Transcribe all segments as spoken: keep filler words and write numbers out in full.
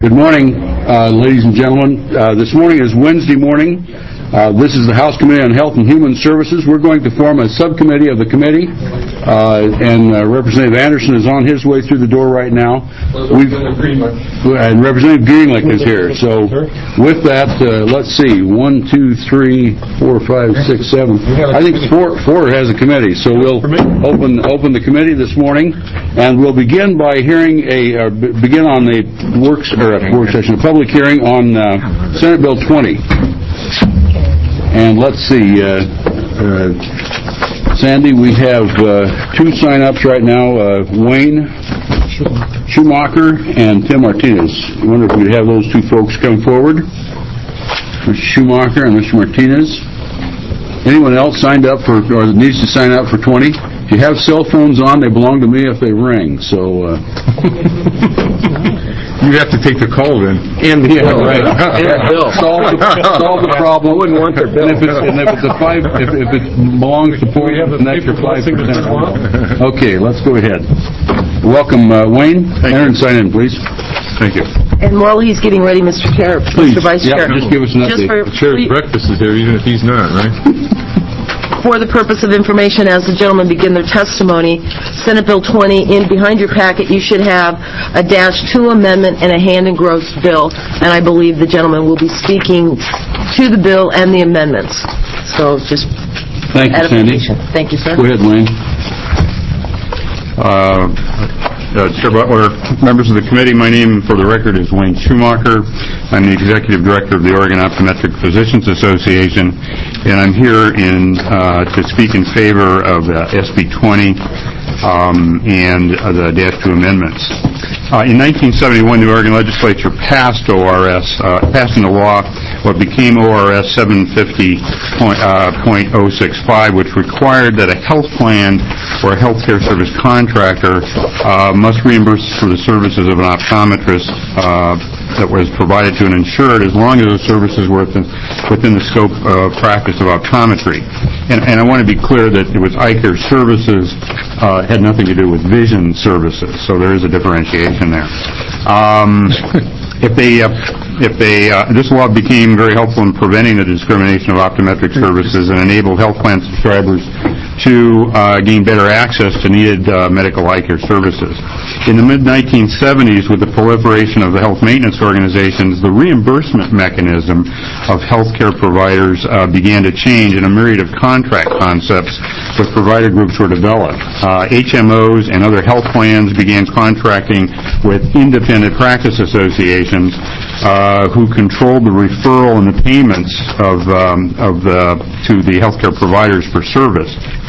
Good morning, uh, ladies and gentlemen. Uh, this morning is Wednesday morning. Uh, this is the House Committee on Health and Human Services. We're going to form a subcommittee of the committee, uh, and uh, Representative Anderson is on his way through the door right now. We've, and Representative Greenlick is here. So with that, uh, let's see, one, two, three, four, five, six, seven. I think four, four has a committee. So we'll open open the committee this morning, and we'll begin by hearing a uh, begin on the works or a work session, a public hearing on uh, Senate Bill twenty. And let's see, uh, uh, Sandy, we have uh, two sign-ups right now, uh, Wayne Schumacher and Tim Martinez. I wonder if we'd have those two folks come forward, Mister Schumacher and Mister Martinez. Anyone else signed up for, or needs to sign up for twenty? If you have cell phones on, they belong to me if they ring, so... Uh, You have to take the call then. And the bill, right? And bill. Solve the, solve the problem. I wouldn't want their bill. And if it's, and if it's a five, if, if it belongs to four, it's an extra five percent. Okay, let's go ahead. Welcome, uh, Wayne. Enter and sign in, please. Thank you. And while he's getting ready, Mister Chair, Please. Mister Vice Yep, Chair, just give us an update. for, The chair's breakfast is here, even if he's not, right? for the purpose of information, as the gentlemen begin their testimony, Senate Bill twenty, in behind your packet, you should have a dash two amendment and a hand engrossed bill, and I believe the gentleman will be speaking to the bill and the amendments. So just Thank you, Sandy. Thank you, sir. Go ahead, Wayne. Uh, uh, Chair Butler, members of the committee, my name, for the record, is Wayne Schumacher. I'm the Executive Director of the Oregon Optometric Physicians Association, and I'm here in uh, to speak in favor of uh, S B twenty um, and uh, the dash two amendments. Uh, in nineteen seventy-one, the Oregon Legislature passed O R S, uh, passed into law what became O R S seven fifty point oh six five, which required that a health plan or a health care service contractor uh, must reimburse for the services of an optometrist uh, that was provided to an insured as long as those services were within, within the scope of practice of optometry. And, and I want to be clear that it was eye care services, uh, had nothing to do with vision services, so there is a differentiation there. Um, if they, uh, if they, uh, this law became very helpful in preventing the discrimination of optometric services and enabled health plan subscribers to uh, gain better access to needed uh, medical eye care services. In the mid nineteen seventies, with the proliferation of the health maintenance organizations, the reimbursement mechanism of healthcare providers uh, began to change, and a myriad of contract concepts with provider groups were developed. Uh, H M Os and other health plans began contracting with independent practice associations uh, who controlled the referral and the payments of, um, of the, to the healthcare providers for service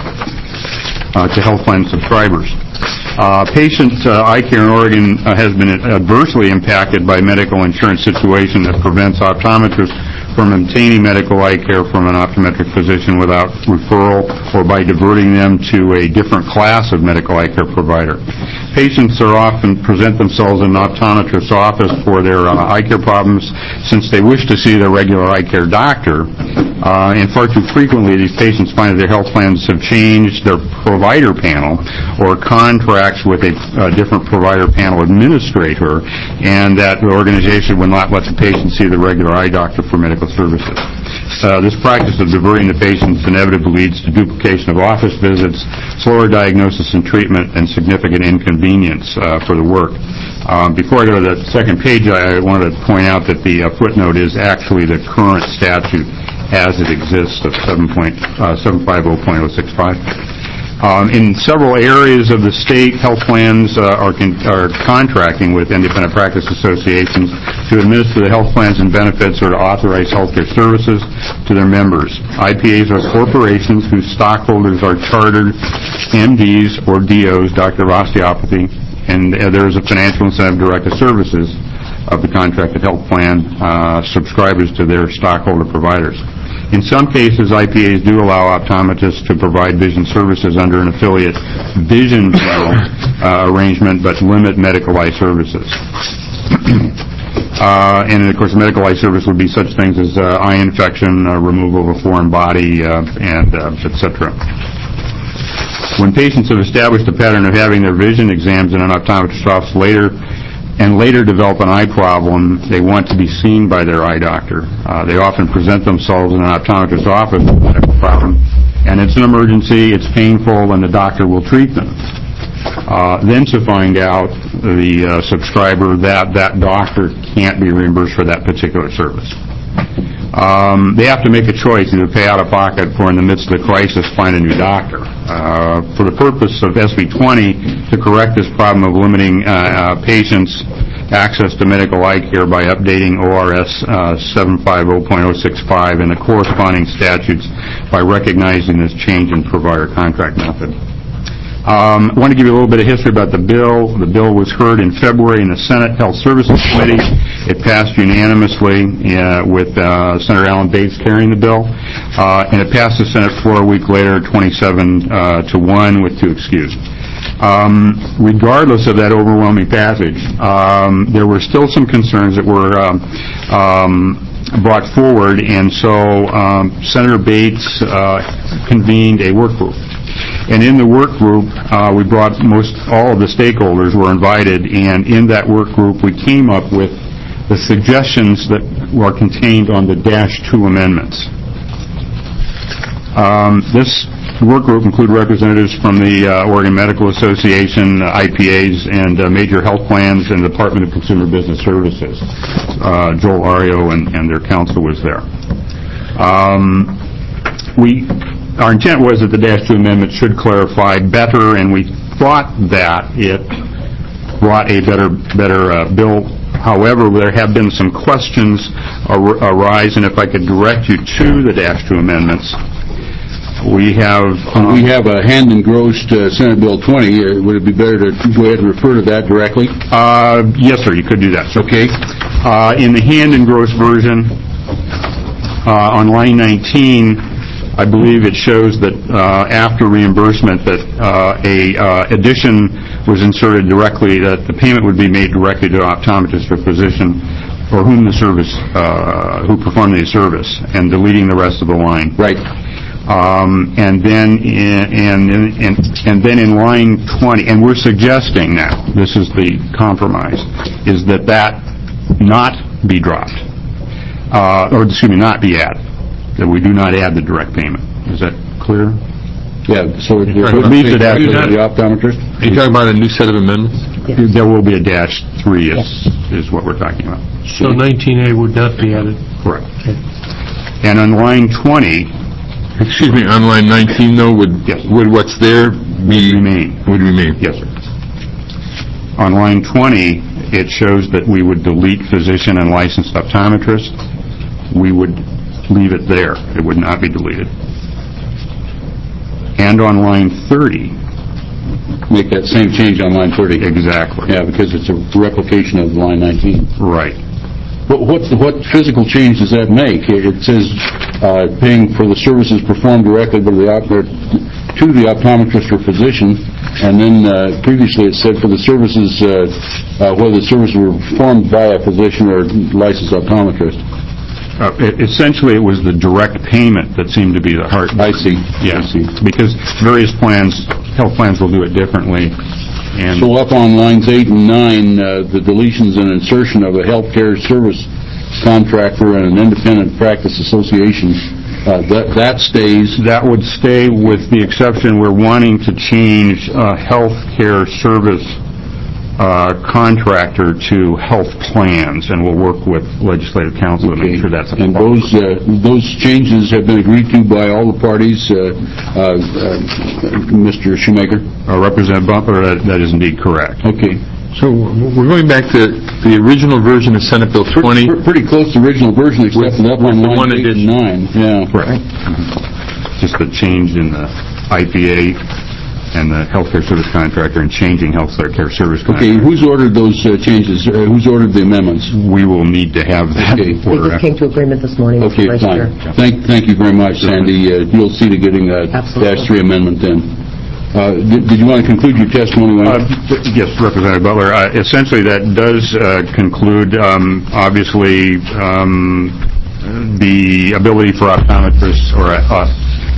uh, to health plan subscribers. Uh, patient uh, eye care in Oregon uh, has been adversely impacted by medical insurance situation that prevents optometrists from obtaining medical eye care from an optometric physician without referral or by diverting them to a different class of medical eye care provider. Patients are often present themselves in an optometrist's office for their uh, eye care problems since they wish to see their regular eye care doctor. Uh, and far too frequently, these patients find that their health plans have changed their provider panel or contracts with a uh, different provider panel administrator, and that the organization will not let the patient see the regular eye doctor for medical services. Uh, this practice of diverting the patients inevitably leads to duplication of office visits, slower diagnosis and treatment, and significant inconvenience uh, for the work. Um, before I go to the second page, I wanted to point out that the uh, footnote is actually the current statute as it exists of seven fifty point oh six five. Um, in several areas of the state, health plans uh, are, con- are contracting with independent practice associations to administer the health plans and benefits or to authorize health care services to their members. I P As are corporations whose stockholders are chartered M Ds or D Os, doctor of osteopathy, and uh, there is a financial incentive to direct the services of the contracted health plan uh, subscribers to their stockholder providers. In some cases, I P As do allow optometrists to provide vision services under an affiliate vision panel uh, arrangement, but limit medical eye services. uh, and, of course, medical eye service would be such things as uh, eye infection, uh, removal of a foreign body, uh, and uh, et cetera. When patients have established a pattern of having their vision exams in an optometrist's office later, and later develop an eye problem, they want to be seen by their eye doctor. Uh, they often present themselves in an optometrist's office with a medical problem, and it's an emergency, it's painful, and the doctor will treat them. Uh, then to find out, the uh, subscriber, that that doctor can't be reimbursed for that particular service. Um, they have to make a choice, either pay out of pocket or in the midst of the crisis find a new doctor. Uh, for the purpose of S B twenty, to correct this problem of limiting uh, uh, patients' access to medical eye care by updating O R S uh, seven fifty point oh six five and the corresponding statutes by recognizing this change in provider contract method. Um, I want to give you a little bit of history about the bill. The bill was heard in February in the Senate Health Services Committee. It passed unanimously uh, with uh, Senator Alan Bates carrying the bill, uh, and it passed the Senate floor a week later, twenty-seven uh, to one, with two excused. Um, regardless of that overwhelming passage, um, there were still some concerns that were um, um, brought forward, and so um, Senator Bates uh, convened a work group. And in the work group, uh, we brought most all of the stakeholders were invited, and in that work group, we came up with the suggestions that were contained on the dash two amendments. Um, this work group included representatives from the uh, Oregon Medical Association, uh, I P As, and uh, major health plans, and the Department of Consumer Business Services. Uh, Joel Ario and, and their counsel was there. Um, we. Our intent was that the dash two amendment should clarify better, and we thought that it brought a better better uh, bill. However, there have been some questions ar- arise, and if I could direct you to the dash two amendments, we have... Um, we have a hand-engrossed uh, Senate Bill twenty. Uh, would it be better to go ahead and refer to that directly? Uh, yes, sir, you could do that. Sir. Okay. Uh, in the hand-engrossed version, uh, on line nineteen, I believe it shows that uh, after reimbursement that uh, a uh, addition was inserted directly, that the payment would be made directly to an optometrist or physician for whom the service, uh, who performed the service, and deleting the rest of the line. Right. Um, and then in, and, and, and then in line twenty, and we're suggesting now, this is the compromise, is that that not be dropped, uh, or excuse me, not be added. That we do not add the direct payment. Is that clear? Yeah, so it leaves it at the optometrist. Are you talking about a new set of amendments? Yes. There will be a dash three is, yes. is what we're talking about. So nineteen A would not be added? Correct. Okay. And on line twenty... Excuse me, on line nineteen, though, would, yes. would what's there be... Would remain. Would remain. Yes, sir. On line twenty, it shows that we would delete physician and licensed optometrist. We would leave it there. It would not be deleted. And on line thirty... Make that same change on line thirty. Exactly. Yeah, because it's a replication of line nineteen. Right. But what, what physical change does that make? It says uh, paying for the services performed directly by the op- to the optometrist or physician, and then uh, previously it said for the services, uh, uh, whether the services were performed by a physician or licensed optometrist. Uh, it, essentially, it was the direct payment that seemed to be the heart. I see. Yeah, I see. Because various plans, health plans will do it differently. And so up on lines eight and nine, uh, the deletions and insertion of a healthcare service contractor and an independent practice association, uh, that, that stays. That would stay with the exception we're wanting to change uh, healthcare service Uh, contractor to health plans, and we'll work with legislative council to Okay. make sure that's and those uh, those changes have been agreed to by all the parties. Uh, uh, uh, Mister Shoemaker, uh, Representative Butler, that, that is indeed correct. Okay. So we're going back to the original version of Senate Bill twenty. Pretty, pretty close to the original version, except With- up with on the line one eight and addition. nine. Yeah. Correct. Just the change in the I P A and the healthcare service contractor and changing healthcare service Okay, contractor. who's ordered those uh, changes? Uh, who's ordered the amendments? We will need to have that. Okay. We just came to agreement this morning, Okay, Mister Vice Chair. fine. Thank, thank you very much, Sandy. Uh, you'll see to getting that Absolutely. dash three amendment then. Uh, did, did you want to conclude your testimony, Wayne? Uh, yes, Representative Butler. Uh, essentially, that does uh, conclude, um, obviously, um, the ability for optometrists or uh,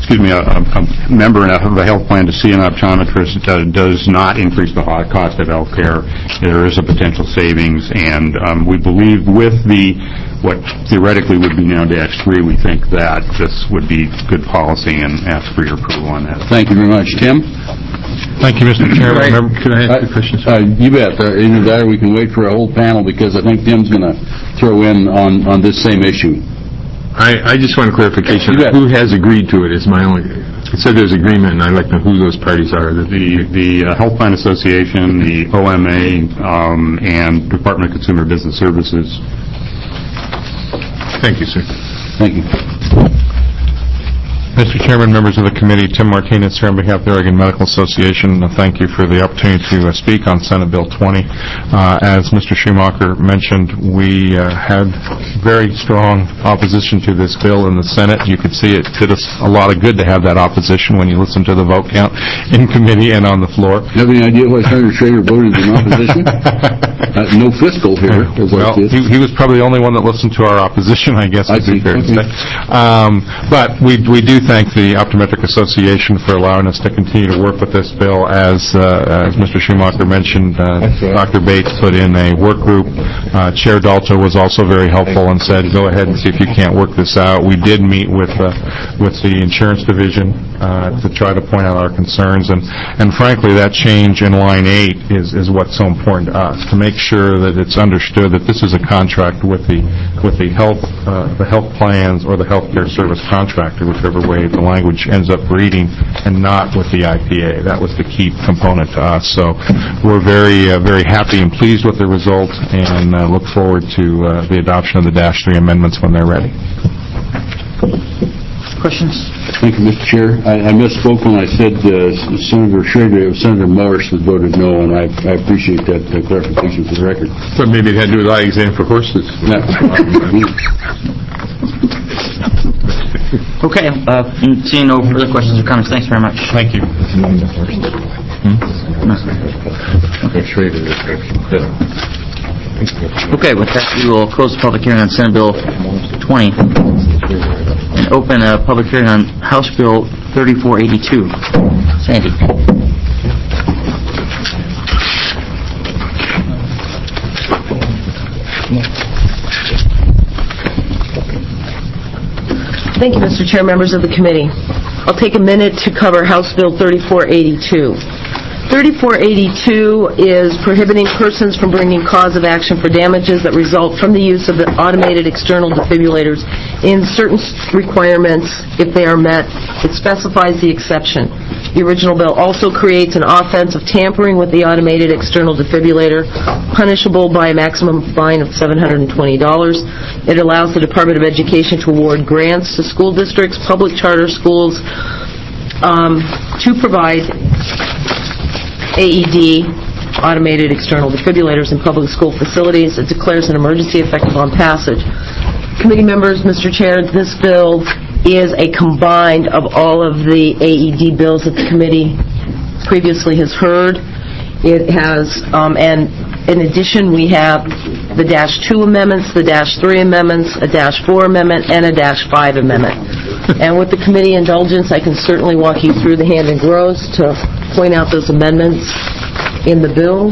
excuse me, a, a member of a health plan to see an optometrist uh, does not increase the cost of health care. There is a potential savings, and um, we believe with the what theoretically would be now dash three, we think that this would be good policy, and ask for your approval on that. Thank you very much. Tim? Thank you, Mister Chairman. Member, could I ask Uh, a question? uh, you bet. Uh, either that or we can wait for a whole panel, because I think Tim's going to throw in on, on this same issue. I, I just want a clarification. You bet. Who has agreed to it is my only... It said there's agreement, and I'd like to know who those parties are. The, The the uh, Health Plan Association, the O M A, um, and Department of Consumer Business Services. Thank you, sir. Thank you. Mister Chairman, members of the committee, Tim Martinez here on behalf of the Oregon Medical Association. Uh, Thank you for the opportunity to uh, speak on Senate Bill twenty. Uh, as Mister Schumacher mentioned, we uh, had very strong opposition to this bill in the Senate. You could see it did us a lot of good to have that opposition when you listen to the vote count in committee and on the floor. You have any idea why Senator Schrager voted in opposition? uh, no fiscal here. As Well, like this. he, he was probably the only one that listened to our opposition, I guess I would be see. fair to Okay. say. Um, but we we do thank the Optometric Association for allowing us to continue to work with this bill. As uh, as Mister Schumacher mentioned, uh, Doctor Bates put in a work group. Uh, Chair Dalto was also very helpful and said, go ahead and see if you can't work this out. We did meet with uh, with the insurance division uh, to try to point out our concerns, and and frankly, that change in line eight is is what's so important to us, to make sure that it's understood that this is a contract with the with the health uh, the health plans or the healthcare service contractor, whichever way the language ends up reading, and not with the I P A. That was the key component to us. So we're very uh, very happy and pleased with the result, and uh, look forward to uh, the adoption of the dash three amendments when they're ready. Questions? Thank you, Mister Chair. I, I misspoke when I said uh, Senator Schrager. It was Senator Morris that voted no, and I, I appreciate that uh, clarification for the record. But maybe it had to do with eye exam for horses. Yeah. Okay, uh, seeing no further questions or comments, thanks very much. Thank you. Okay, with that, we will close the public hearing on Senate Bill twenty and open a public hearing on House Bill thirty-four eighty-two. Sandy. Thank you, Mister Chair, members of the committee. I'll take a minute to cover House Bill thirty-four eighty-two. thirty-four eighty-two is prohibiting persons from bringing cause of action for damages that result from the use of the automated external defibrillators in certain requirements if they are met. It specifies the exception. The original bill also creates an offense of tampering with the automated external defibrillator, punishable by a maximum fine of seven hundred twenty dollars. It allows the Department of Education to award grants to school districts, public charter schools, um, to provide A E D, automated external defibrillators in public school facilities. It declares an emergency effective on passage. Committee members, Mister Chair, this bill is a combined of all of the A E D bills that the committee previously has heard. It has, um, and in addition, we have the dash two amendments, the dash three amendments, a dash four amendment, and a dash five amendment. And with the committee indulgence, I can certainly walk you through the hand and grows to point out those amendments in the bill.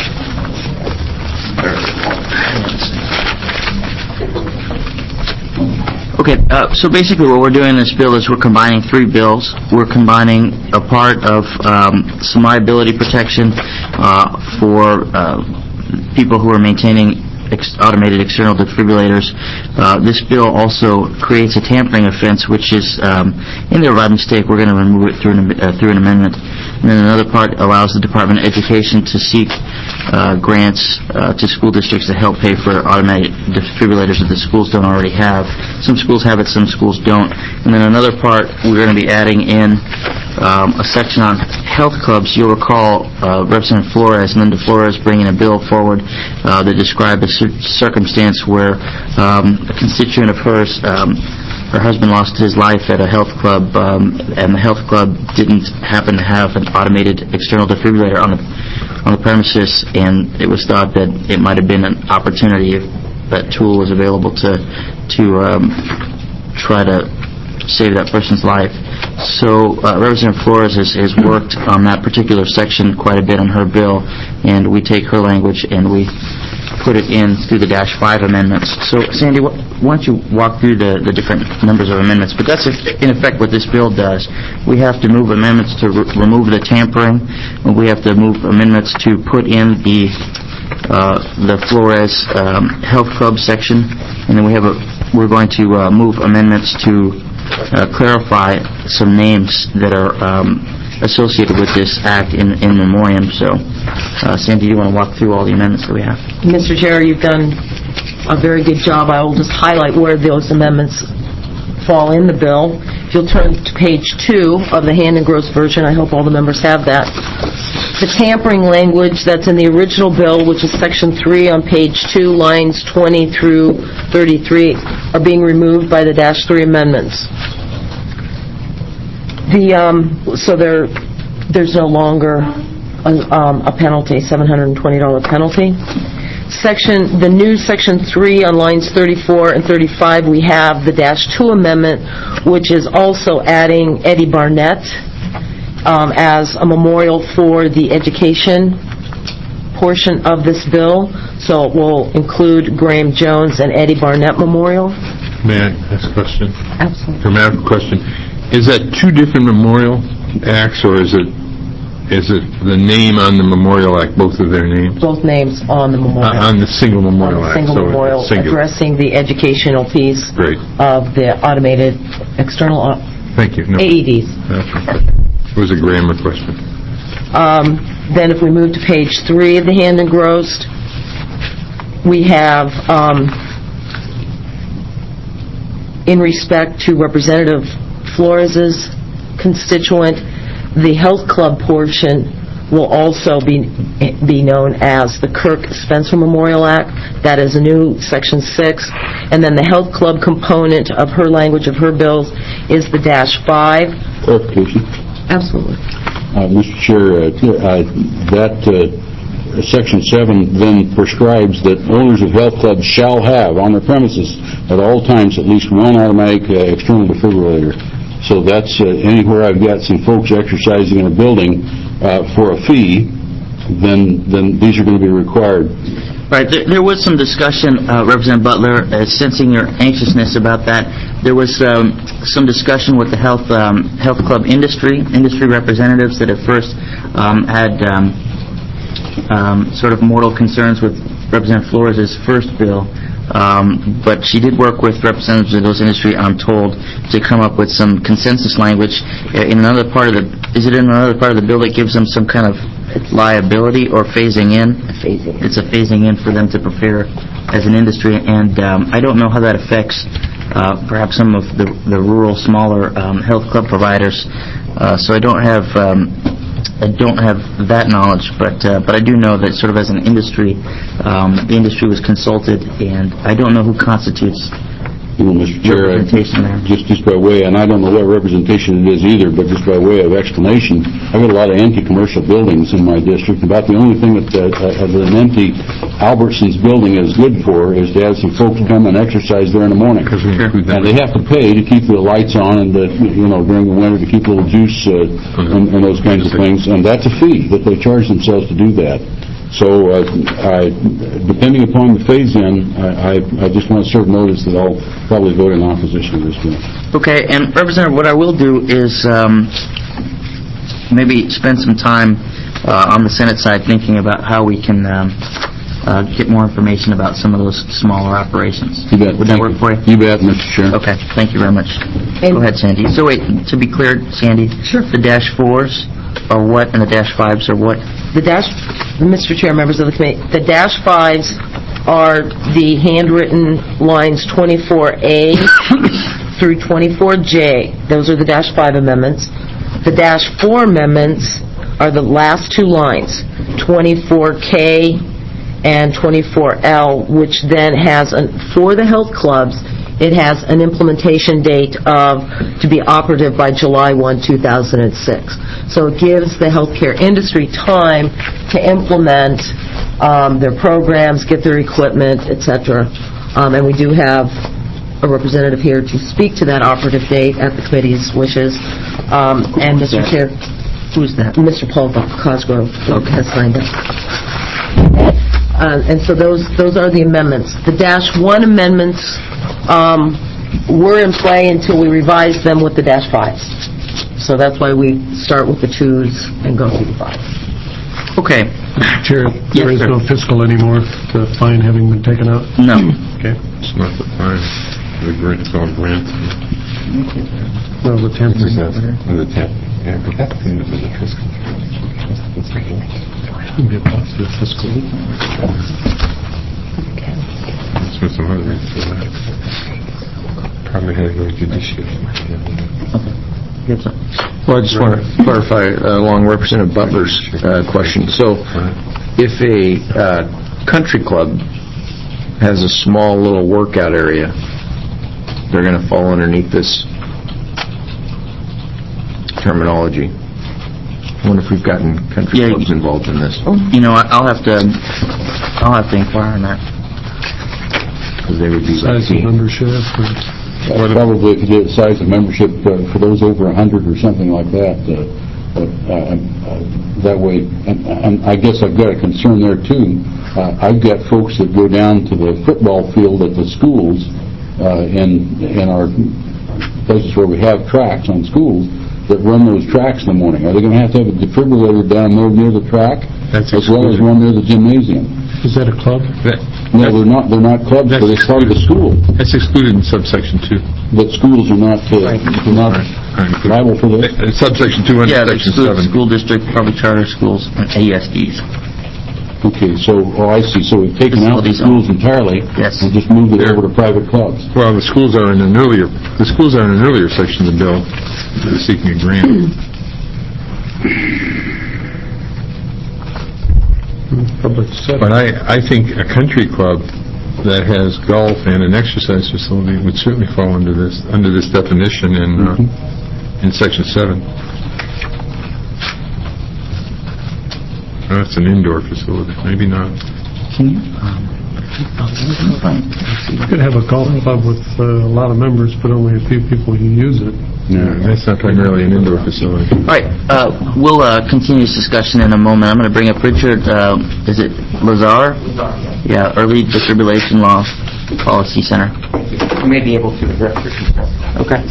Okay, uh, so basically what we're doing in this bill is we're combining three bills. We're combining a part of um, some liability protection uh, for uh, people who are maintaining ex- automated external defibrillators. Uh, this bill also creates a tampering offense, which is, um, in there by mistake, we're going to remove it through an, uh, through an amendment. And then another part allows the Department of Education to seek uh, grants uh, to school districts to help pay for automatic defibrillators that the schools don't already have. Some schools have it, some schools don't. And then another part, we're going to be adding in um, a section on health clubs. You'll recall uh, Representative Flores and Linda Flores bringing a bill forward uh, that described a cir- circumstance where um, a constituent of hers, um, her husband lost his life at a health club, um, and the health club didn't happen to have an automated external defibrillator on the on the premises, and it was thought that it might have been an opportunity if that tool was available to to um, try to save that person's life. So uh, Representative Flores has, has worked on that particular section quite a bit on her bill, and we take her language and we put it in through the dash five amendments. So, Sandy, wh- why don't you walk through the, the different numbers of amendments? But that's, in effect, what this bill does. We have to move amendments to re- remove the tampering, and we have to move amendments to put in the uh, the Flores um, Health Club section, and then we have a, we're going to uh, move amendments to uh, clarify some names that are um, associated with this act in, in memoriam. So, uh, Sandy, do you want to walk through all the amendments that we have? Mister Chair, you've done a very good job. I will just highlight where those amendments fall in the bill. If you'll turn to page two of the hand engrossed version, I hope all the members have that. The tampering language that's in the original bill, which is section three on page two, lines twenty through thirty-three, are being removed by the dash three amendments. The um, so there, there's no longer a, um, a penalty, seven hundred twenty dollars penalty. Section, the new section three on lines thirty-four and thirty-five, we have the dash two amendment, which is also adding Eddie Barnett um, as a memorial for the education portion of this bill. So it will include Graham Jones and Eddie Barnett Memorial. May I ask a question? Absolutely. Grammatical question. Is that two different memorial acts, or is it is it the name on the memorial act, both of their names? Both names on the memorial. Uh, on the single memorial on the act. single so memorial, it's singular. addressing the educational piece Great. of the automated external uh, Thank you. No. A E Ds. Okay. It was a grammar question. Um, then if we move to page three of the hand engrossed, we have, um, in respect to Representative Flores's constituent, the health club portion will also be be known as the Kirk Spencer Memorial Act. That is a new section six. And then the health club component of her language, of her bills, is the dash five. Clarification. Absolutely. Uh, Mister Chair, uh, uh, that uh, Section seven then prescribes that owners of health clubs shall have on their premises at all times at least one automatic uh, external defibrillator. So that's uh, anywhere I've got some folks exercising in a building uh, for a fee, then then these are going to be required. Right. There, there was some discussion, uh, Representative Butler, uh, sensing your anxiousness about that. There was um, some discussion with the health um, health club industry, industry representatives that at first um, had um, um, sort of mortal concerns with Representative Flores' first bill. Um, but she did work with representatives of those industry, I'm told, to come up with some consensus language in another part of the. Is it in another part of the bill that gives them some kind of liability or phasing in? Phasing in. It's a phasing in for them to prepare as an industry, and um, I don't know how that affects uh, perhaps some of the, the rural, smaller um, health club providers. Uh, so I don't have. Um, I don't have that knowledge, but uh, but I do know that sort of as an industry, um, the industry was consulted, and I don't know who constitutes You know, Mister Chair, I- representation there. just just by way, and I don't know what representation it is either, but just by way of explanation, I've got a lot of empty commercial buildings in my district. About the only thing that, uh, uh, that an empty Albertsons building is good for is to have some folks come and exercise there in the morning. Because we include that. And they have to pay to keep the lights on and, the, you know, during the winter to keep a little juice uh, and, and those kinds of things. And that's a fee that they charge themselves to do that. So, uh, I, depending upon the phase-in, I, I, I just want to serve notice that I'll probably vote in opposition to this bill. Okay, and Representative, what I will do is um, maybe spend some time uh, on the Senate side thinking about how we can um, uh, get more information about some of those smaller operations. You bet. Would that Thank work for you? You bet, Mister Chair. Okay, thank you very much. And- Go ahead, Sandy. So wait, to be clear, Sandy, Sure. the dash fours are what and the dash fives are what? The dash, Mister Chair, members of the committee, the dash fives are the handwritten lines twenty-four A through twenty-four J. Those are the dash five amendments. The dash four amendments are the last two lines, twenty-four K and twenty-four L, which then has, an, for the health clubs, it has an implementation date of, to be operative by July first, two thousand six. So it gives the healthcare industry time to implement um, their programs, get their equipment, et cetera. Um, and we do have a representative here to speak to that operative date at the committee's wishes. Um, And, Mister Chair, Who's that? Mister Paul Cosgrove has signed up. Uh, And so those those are the amendments. The dash one amendments um, were in play until we revised them with the dash fives. So that's why we start with the twos and go through the fives. Okay. Chair, there Yes, is sir. no fiscal anymore, the fine having been taken out? No. Okay. It's not the fine, the grant, it's all grant. No, the ten Is percent. that, the ten, yeah, but that's the end of the fiscal. Shouldn't be a positive fiscal. That's what some other reasons for that. Probably had to go judicial. Well, I just want to clarify uh, along Representative Butler's uh, question. So if a uh, country club has a small little workout area, they're going to fall underneath this terminology. I wonder if we've gotten country Yeah, clubs you- involved in this, You know, I- I'll have to, I'll have to inquire on that. because they would be Size like of the... membership, or... Probably if you did size of membership uh, for those over a hundred or something like that. uh, But uh, uh, that way, and and I guess I've got a concern there too. Uh, I've got folks that go down to the football field at the schools uh, in in our places where we have tracks on schools that run those tracks in the morning. Are they going to have to have a defibrillator down there near the track That's as well as excluded. one near the gymnasium? Is that a club? That, No, they're not. They're not clubs, but That's it's part of the school. that's excluded in subsection two. But schools are not uh, they're not liable for this. Uh, Subsection two under Yeah, they section exclude seven. school district, public charter schools, and A S Ds. Okay, so, oh, I see, so we've taken out the Facilities schools entirely Yes. and just moved it over to private clubs. Well, the schools are in an earlier, the schools are in an earlier section of the bill. They're seeking a grant. Public set. But I, I think a country club that has golf and an exercise facility would certainly fall under this, under this definition in, uh, in section seven. That's an indoor facility, maybe not. Can you, um, You could have a golf club with uh, a lot of members, but only a few people who use it. That's not primarily an indoor facility. All right, uh, we'll uh, continue this discussion in a moment. I'm going to bring up Richard, uh, is it Lazar? Yeah, Early Defibrillation Law Policy Center. You may be able to address this. Okay.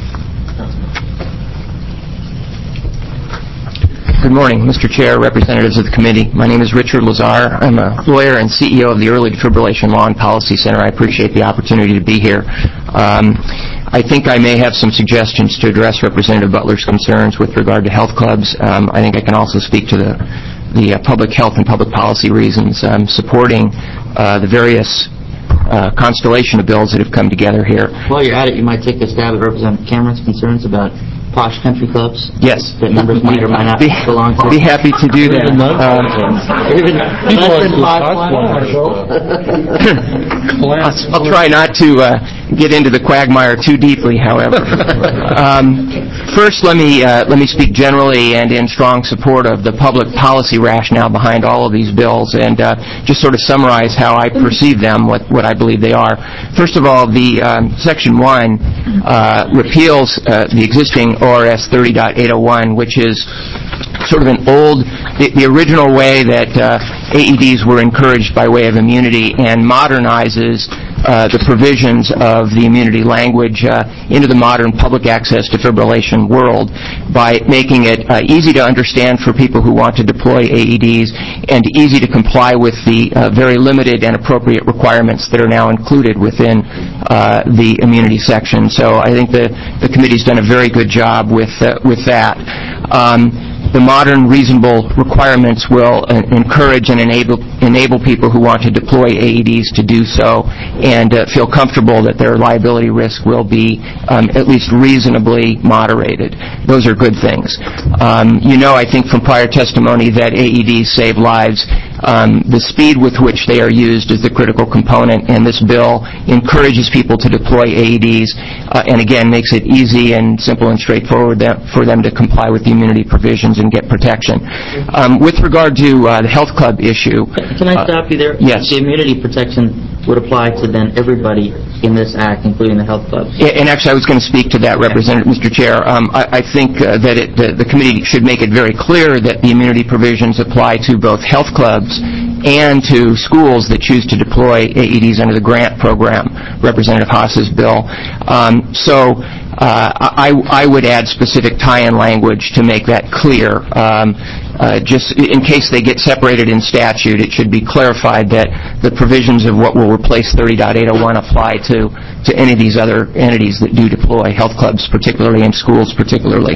Good morning, Mister Chair, representatives of the committee. My name is Richard Lazar. I'm a lawyer and C E O of the Early Defibrillation Law and Policy Center. I appreciate the opportunity to be here. Um, I think I may have some suggestions to address Representative Butler's concerns with regard to health clubs. Um, I think I can also speak to the, the uh, public health and public policy reasons um, supporting uh, the various uh, constellation of bills that have come together here. While you're at it, you might take a stab at Representative Cameron's concerns about posh country clubs Yes. that members might or might not Be, belong to. be happy to do that. Um, Even less than posh ones. I'll try not to uh, get into the quagmire too deeply, however. Um, first, let me uh, let me speak generally and in strong support of the public policy rationale behind all of these bills, and uh, just sort of summarize how I perceive them, what what I believe they are. First of all, the um, Section One uh, repeals uh, the existing O R S thirty point eight oh one, which is sort of an old, the, the original way that uh, A E Ds were encouraged by way of immunity, and modernizes uh, the provisions of the immunity language uh, into the modern public access defibrillation world by making it uh, easy to understand for people who want to deploy A E Ds and easy to comply with the uh, very limited and appropriate requirements that are now included within uh, the immunity section. So I think the, the committee's done a very good job with, uh, with that. Um, The modern reasonable requirements will uh, encourage and enable enable people who want to deploy A E Ds to do so, and uh, feel comfortable that their liability risk will be um, at least reasonably moderated. Those are good things. Um, you know, I think from prior testimony that A E Ds save lives. Um, the speed with which they are used is the critical component, and this bill encourages people to deploy A E Ds, uh, and again makes it easy and simple and straightforward that, for them to comply with the immunity provisions and get protection. Um, with regard to uh, the health club issue, Can I stop you there? Yes. The immunity protection would apply to then everybody in this act, including the health clubs. Yeah, and actually, I was going to speak to that, Representative, Mister Chair. Um, I, I think uh, that it, the, the committee should make it very clear that the immunity provisions apply to both health clubs and to schools that choose to deploy A E Ds under the grant program, Representative Haas's bill. Um, so uh, I, I would add specific tie-in language to make that clear. Um, uh, just in case they get separated in statute, it should be clarified that the provisions of what will replace thirty point eight oh one apply to, to any of these other entities that do deploy, health clubs particularly and schools particularly.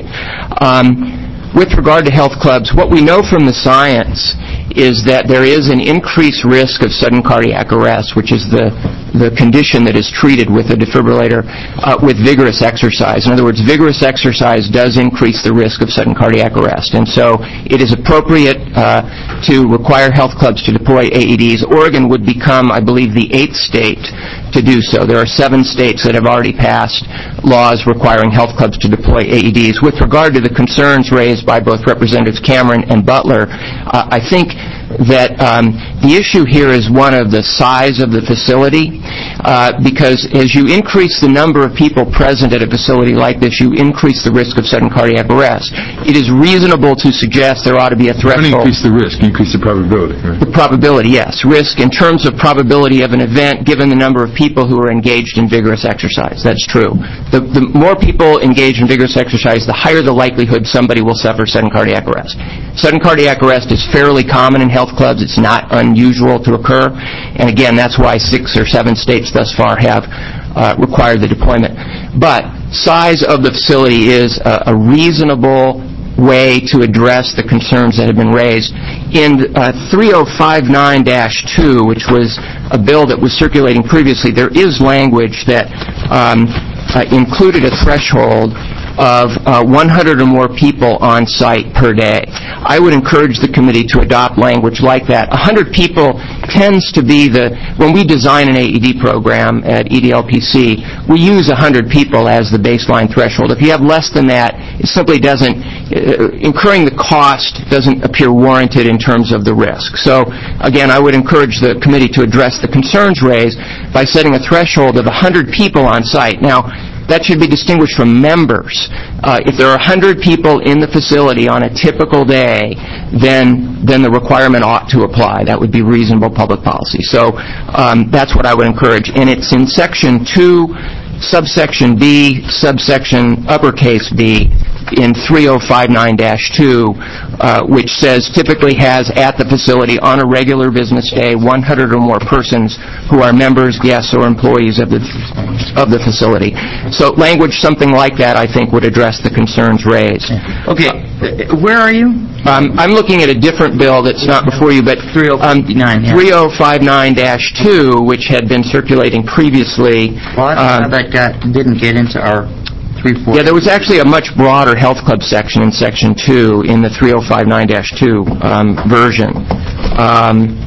Um, With regard to health clubs, what we know from the science is that there is an increased risk of sudden cardiac arrest, which is the, the condition that is treated with a defibrillator, uh, with vigorous exercise. In other words, vigorous exercise does increase the risk of sudden cardiac arrest. And so it is appropriate uh, to require health clubs to deploy A E Ds. Oregon would become, I believe, the eighth state to do so. There are seven states that have already passed laws requiring health clubs to deploy A E Ds. With regard to the concerns raised by both Representatives Cameron and Butler, uh, I think that um, the issue here is one of the size of the facility, uh, because as you increase the number of people present at a facility like this, you increase the risk of sudden cardiac arrest. It is reasonable to suggest there ought to be a threshold. Don't increase the risk, increase the probability. Right? The probability, yes. Risk in terms of probability of an event given the number of people who are engaged in vigorous exercise. That's true. The, the more people engage in vigorous exercise, the higher the likelihood somebody will suffer sudden cardiac arrest. Sudden cardiac arrest is fairly common in health clubs. It's not unusual to occur. And again, that's why six or seven states thus far have uh, required the deployment. But size of the facility is a, a reasonable way to address the concerns that have been raised. In uh, three oh five nine dash two, which was a bill that was circulating previously, there is language that um, uh, included a threshold of uh, one hundred or more people on site per day. I would encourage the committee to adopt language like that. one hundred people tends to be the, when we design an A E D program at E D L P C, we use one hundred people as the baseline threshold. If you have less than that, it simply doesn't, uh, incurring the cost doesn't appear warranted in terms of the risk. So, again, I would encourage the committee to address the concerns raised by setting a threshold of one hundred people on site. Now, that should be distinguished from members. Uh, if there are one hundred people in the facility on a typical day, then then the requirement ought to apply. That would be reasonable public policy. So um, that's what I would encourage. And it's in Section two, subsection B, subsection uppercase B, in three oh five nine dash two, uh, which says typically has at the facility on a regular business day one hundred or more persons who are members, guests, or employees of the of the facility. So language something like that, I think, would address the concerns raised. Okay, uh, where are you? Um, I'm looking at a different bill that's not before you, but three oh five nine, um, three oh five nine dash two, which had been circulating previously. Well, I um, that got, didn't get into our three four. Yeah, there was actually a much broader health club section in Section two in the three oh five nine dash two um, version. Um,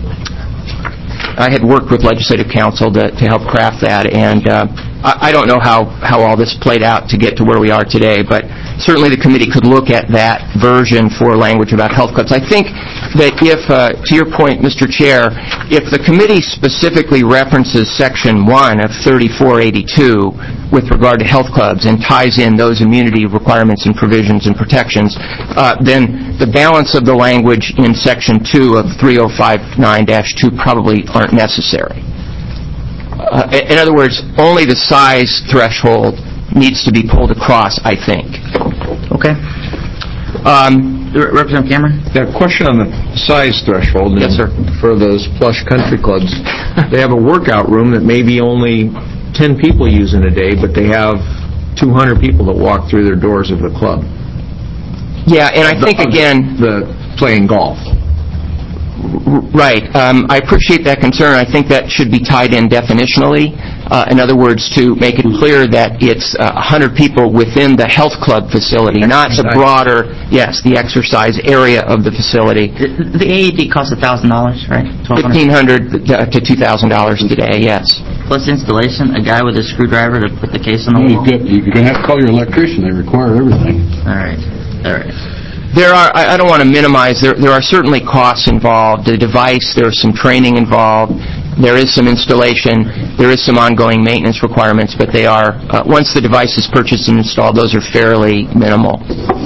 I had worked with Legislative Council to, to help craft that, and uh, I, I don't know how, how all this played out to get to where we are today, but certainly the committee could look at that version for language about health clubs. I think that if, uh, to your point, Mister Chair, if the committee specifically references Section one of thirty-four eighty-two with regard to health clubs and ties in those immunity requirements and provisions and protections, uh, then the balance of the language in Section two of three oh five nine dash two probably aren't necessary. Uh, in other words, only the size threshold needs to be pulled across, I think. Okay. Um, Representative Cameron? Got a question on the size threshold. Yes, sir. For those plush country clubs, they have a workout room that maybe only ten people use in a day, but they have two hundred people that walk through their doors of the club. Yeah, and I think, The- again... The playing golf. Right. Um, I appreciate that concern. I think that should be tied in definitionally. Uh, in other words, to make it clear that it's uh, one hundred people within the health club facility, not the broader, yes, the exercise area of the facility. The, the A E D costs one thousand dollars, right? fifteen hundred dollars to two thousand dollars today, yes. Plus installation, a guy with a screwdriver to put the case on the wall. You're going to have to call your electrician. They require everything. All right. All right. There are, I I don't want to minimize, there, there are certainly costs involved. The device, there's some training involved. There is some installation, there is some ongoing maintenance requirements, but they are, uh, once the device is purchased and installed, those are fairly minimal.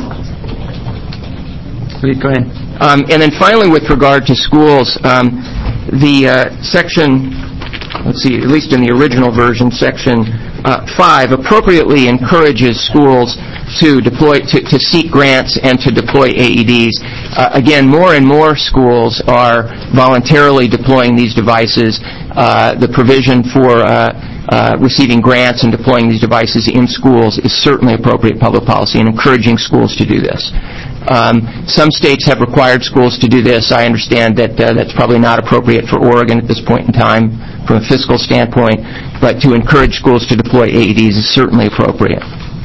Go ahead. Um, and then finally, with regard to schools, um, the uh, section, let's see, at least in the original version, section uh, five, appropriately encourages schools to deploy, to, to seek grants and to deploy A E Ds. Uh, again, more and more schools are voluntarily deploying these devices. Uh, the provision for uh, uh, receiving grants and deploying these devices in schools is certainly appropriate public policy and encouraging schools to do this. Um, some states have required schools to do this. I understand that uh, that's probably not appropriate for Oregon at this point in time from a fiscal standpoint, but to encourage schools to deploy A E Ds is certainly appropriate.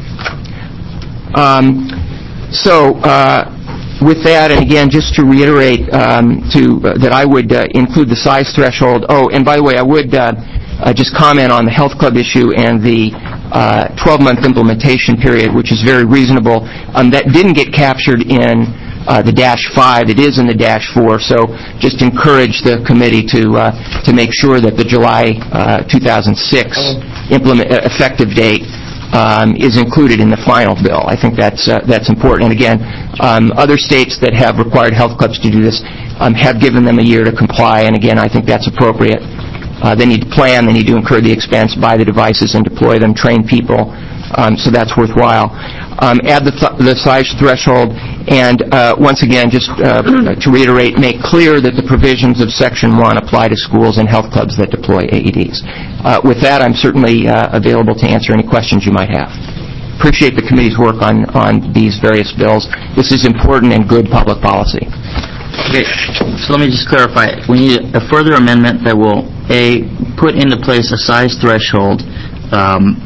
Um, so, uh, with that, and again, just to reiterate um, to uh, that I would uh, include the size threshold. Oh, and by the way, I would uh, uh, just comment on the health club issue and the uh, twelve-month implementation period, which is very reasonable. Um, that didn't get captured in uh, the dash five. It is in the dash four. So, just encourage the committee to uh, to make sure that the July uh, two thousand six implement uh, effective date Um, is included in the final bill. I think that's uh, that's important. And again, um, other states that have required health clubs to do this um, have given them a year to comply. And again, I think that's appropriate. Uh, they need to plan. They need to incur the expense, buy the devices, and deploy them, train people. Um, so that's worthwhile. Um, add the, th- the size threshold, and uh, once again, just uh, to reiterate, make clear that the provisions of Section one apply to schools and health clubs that deploy A E Ds. Uh, with that, I'm certainly uh, available to answer any questions you might have. Appreciate the committee's work on, on these various bills. This is important and good public policy. Okay, so let me just clarify. We need a further amendment that will, A, put into place a size threshold um,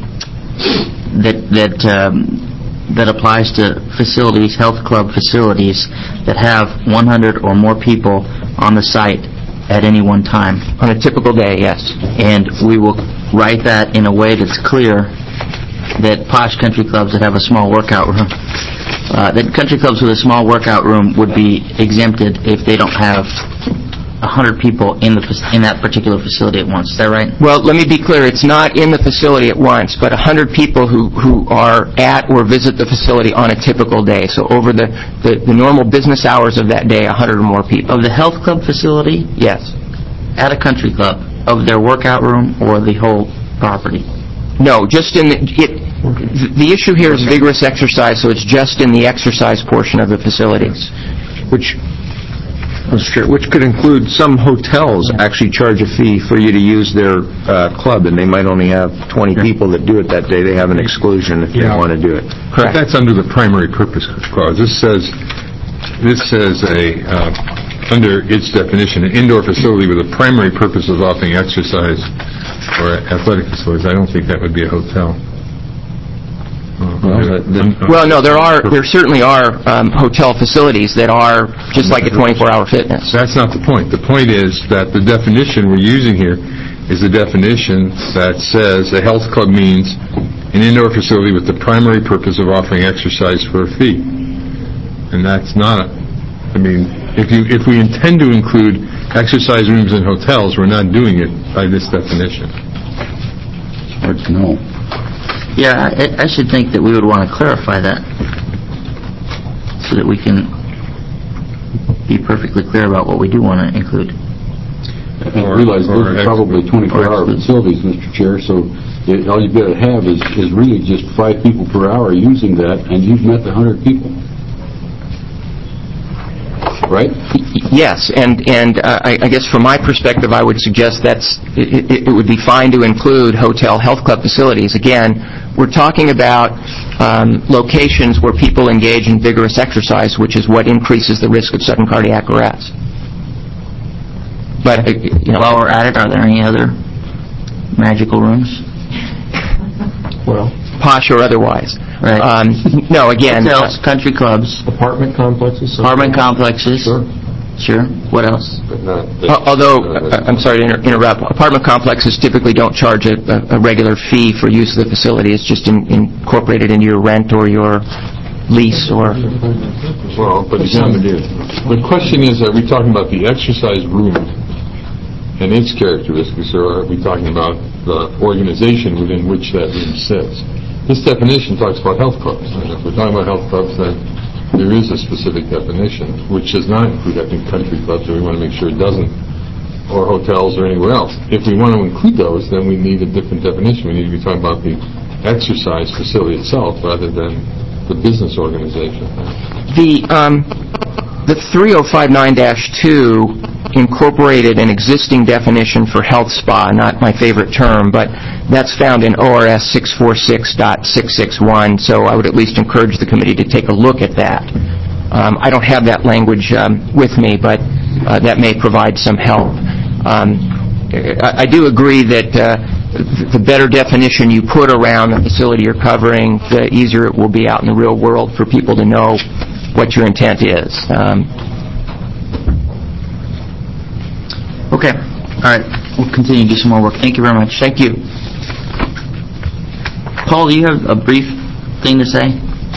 that that um, that applies to facilities, health club facilities, that have one hundred or more people on the site at any one time. On a typical day, yes. And we will write that in a way that's clear that posh country clubs that have a small workout room, uh, that country clubs with a small workout room would be exempted if they don't have one hundred people in the in that particular facility at once. Is that right? Well, let me be clear. It's not in the facility at once, but one hundred people who, who are at or visit the facility on a typical day. So over the, the, the normal business hours of that day, one hundred or more people. Of the health club facility? Yes. At a country club? Of their workout room or the whole property? No, just in the, it, the issue here is vigorous exercise, so it's just in the exercise portion of the facilities. Which, Mister Chair, which could include some hotels actually charge a fee for you to use their uh, club, and they might only have twenty people that do it that day. They have an exclusion if they Yeah. want to do it. But that's under the primary purpose clause. This says, this says a, uh, under its definition, an indoor facility with a primary purpose of offering exercise or athletic facilities. I don't think that would be a hotel. Well, that- then- Well, no, there are, there certainly are um, hotel facilities that are just like a twenty-four hour fitness. That's not the point. The point is that the definition we're using here is a definition that says a health club means an indoor facility with the primary purpose of offering exercise for a fee. And that's not, I mean, if you, if we intend to include exercise rooms in hotels, we're not doing it by this definition. Hard to know. Yeah, I, I should think that we would want to clarify that so that we can be perfectly clear about what we do want to include. I realize those are probably twenty-four hour facilities, Mister Chair, so it- all you've got to have is, is really just five people per hour using that, and you've met the one hundred people. Right? Yes, and and uh, I, I guess from my perspective, I would suggest that's it, it, it would be fine to include hotel health club facilities. Again, we're talking about um, locations where people engage in vigorous exercise, which is what increases the risk of sudden cardiac arrest. But uh, you know, While we're at it, are there any other magical rooms? Well, posh or otherwise. Right. Um, no, again. Hotels, country clubs, apartment complexes? apartment complexes. Sure. Sure. What else? Uh, although, uh, I'm sorry to inter- interrupt, apartment complexes typically don't charge a, a, a regular fee for use of the facility. It's just in, incorporated into your rent or your lease or... Well, but some do. The question is, are we talking about the exercise room and its characteristics, or are we talking about the organization within which that room sits? This definition talks about health clubs, and if we're talking about health clubs, then there is a specific definition, which does not include, I think, country clubs, and we want to make sure it doesn't, or hotels or anywhere else. If we want to include those, then we need a different definition. We need to be talking about the exercise facility itself rather than the business organization. The um, the three oh five nine dash two incorporated an existing definition for health spa, not my favorite term, but that's found in O R S six forty-six point six six one, so I would at least encourage the committee to take a look at that. Um, I don't have that language um, with me, but uh, that may provide some help. Um, I, I do agree that uh, the better definition you put around the facility you're covering, the easier it will be out in the real world for people to know what your intent is. Um, Okay. All right. We'll continue to do some more work. Thank you very much. Thank you. Paul, do you have a brief thing to say?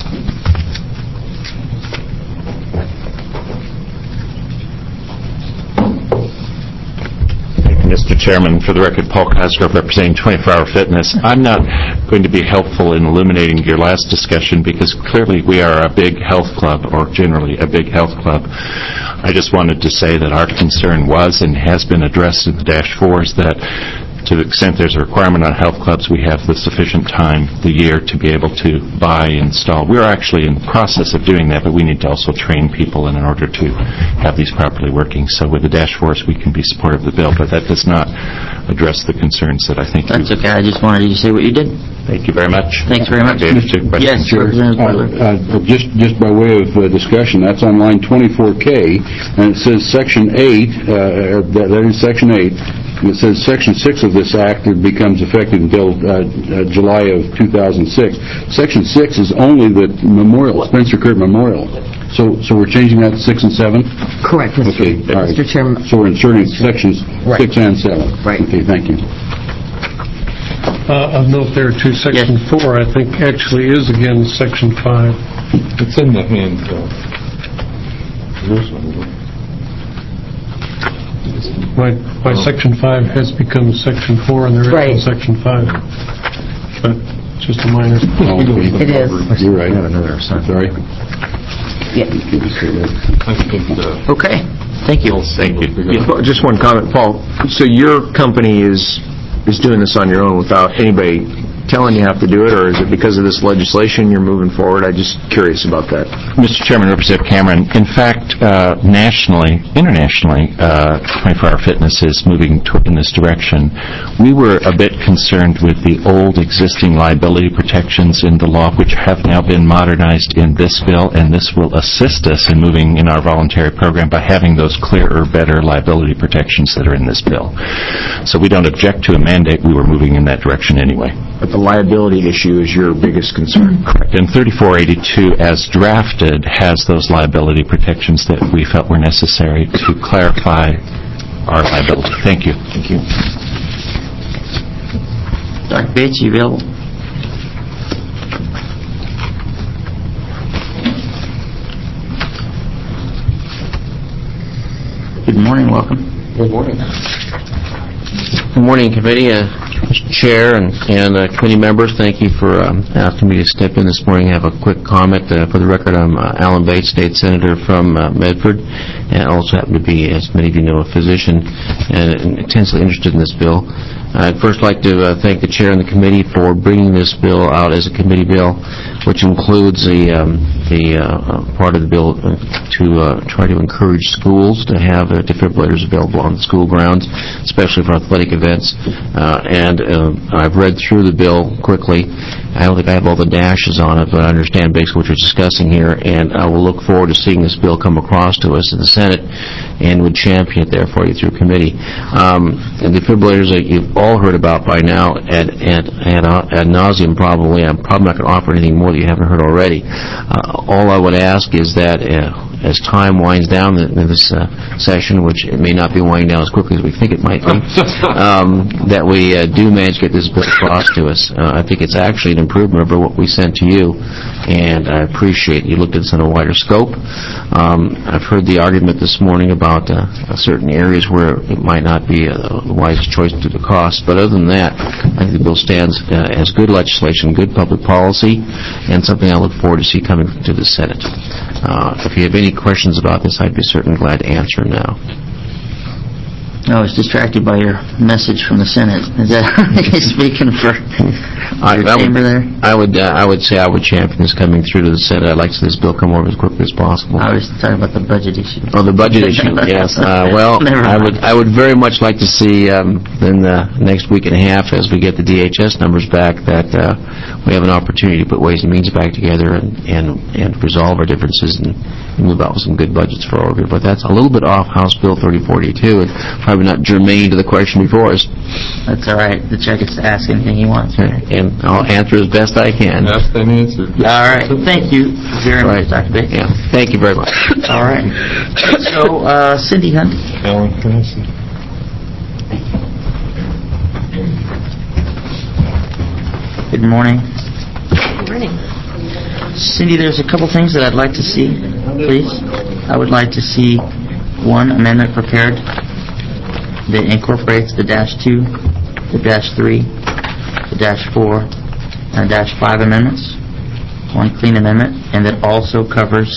Mister Chairman, for the record, Paul Cosgrove representing twenty-four hour Fitness. I'm not going to be helpful in illuminating your last discussion because clearly we are a big health club, or generally a big health club. I just wanted to say that our concern was and has been addressed in the dash fours that to the extent there's a requirement on health clubs, we have the sufficient time the year to be able to buy and install. We're actually in the process of doing that, but we need to also train people in order to have these properly working. So with the dash fours, we can be supportive of the bill, but that does not address the concerns that I think That's you... okay. I just wanted you to say what you did. Thank you very much. Thanks very much. Yes, Representative Butler. Uh, uh, Just just by way of uh, discussion, that's on line twenty-four K, and it says Section eight, uh, that that is Section eight, and it says Section six of this Act it becomes effective until uh, uh, July of two thousand six. Section six is only the memorial, Spencer Kurt Memorial. So so we're changing that to six and seven? Correct, Mister Okay, all right. Mister Chairman. So we're inserting Sections Right. six and seven? Right. Okay, thank you. Uh, of note there, too, Section four, I think, actually is again Section five. It's in the hand. Uh, this one, isn't it? My, my Section five has become Section four, and there is Right. no Section five. But just a minor... Oh, okay. It is. You're right. another Sorry. Yeah. I think, uh, Okay. Thank you. Thank you. Well, just one comment, Paul. So your company is is doing this on your own without anybody telling you have to do it, or is it because of this legislation you're moving forward? I'm just curious about that. Mister Chairman, Representative Cameron, in fact, uh, nationally, internationally, uh, twenty-four hour Fitness is moving to, in this direction. We were a bit concerned with the old existing liability protections in the law, which have now been modernized in this bill, and this will assist us in moving in our voluntary program by having those clearer, better liability protections that are in this bill. So we don't object to a mandate. We were moving in that direction anyway. But the liability issue is your biggest concern. Correct. And thirty-four eighty-two, as drafted, has those liability protections that we felt were necessary to clarify our liability. Thank you. Thank you. Doctor Bates, you available? Good morning. Welcome. Good morning. Good morning, committee, uh, Chair, and, and uh, committee members. Thank you for um, asking me to step in this morning and have a quick comment. Uh, for the record, I'm uh, Alan Bates, State Senator from uh, Medford, and also happen to be, as many of you know, a physician and intensely interested in this bill. I'd first like to uh, thank the Chair and the committee for bringing this bill out as a committee bill, which includes the, um, the uh, part of the bill to uh, try to encourage schools to have uh, defibrillators available on the school grounds, especially for athletic events. Uh, and uh, I've read through the bill quickly. I don't think I have all the dashes on it, but I understand basically what you're discussing here, and I will look forward to seeing this bill come across to us in the Senate and would champion it there for you through committee. Um, and defibrillators that you've all heard about by now ad, ad, ad, ad nauseum probably. I'm probably not going to offer anything more that you haven't heard already. Uh, all I would ask is that uh, as time winds down in this uh, session, which it may not be winding down as quickly as we think it might be, um, that we uh, do manage to get this bill across to us. Uh, I think it's actually an improvement over what we sent to you, and I appreciate you looked at this in a wider scope. Um, I've heard the argument this morning about uh, certain areas where it might not be a wise choice due to cost, but other than that, I think the bill stands uh, as good legislation, good public policy, and something I look forward to see coming to the Senate. Uh, if you have any questions about this, I'd be certainly glad to answer now. I was distracted by your message from the Senate. Is that speaking for I, your I chamber would, there? I would, uh, I would say I would champion this coming through to the Senate. I'd like to see this bill come over as quickly as possible. I was talking about the budget issue. Oh, the budget issue, yes. Uh, well, I would I would very much like to see um, in the next week and a half, as we get the D H S numbers back, that uh, we have an opportunity to put Ways and Means back together and, and, and resolve our differences and move out with some good budgets for all of you. But that's a little bit off House Bill thirty forty-two and probably not germane to the question before us. That's all right. The chair gets to ask anything he wants. Right? And I'll answer as best I can. Ask and answer. All right. Thank you very Right. much, Doctor Bates. Yeah. Thank you very much. All right. So, uh, Cindy Hunt. Alan, can I see? Good morning. Good morning. Cindy, there's a couple things that I'd like to see, please. I would like to see one amendment prepared that incorporates the dash two, the dash three, the dash four, and the dash five amendments. One clean amendment, and that also covers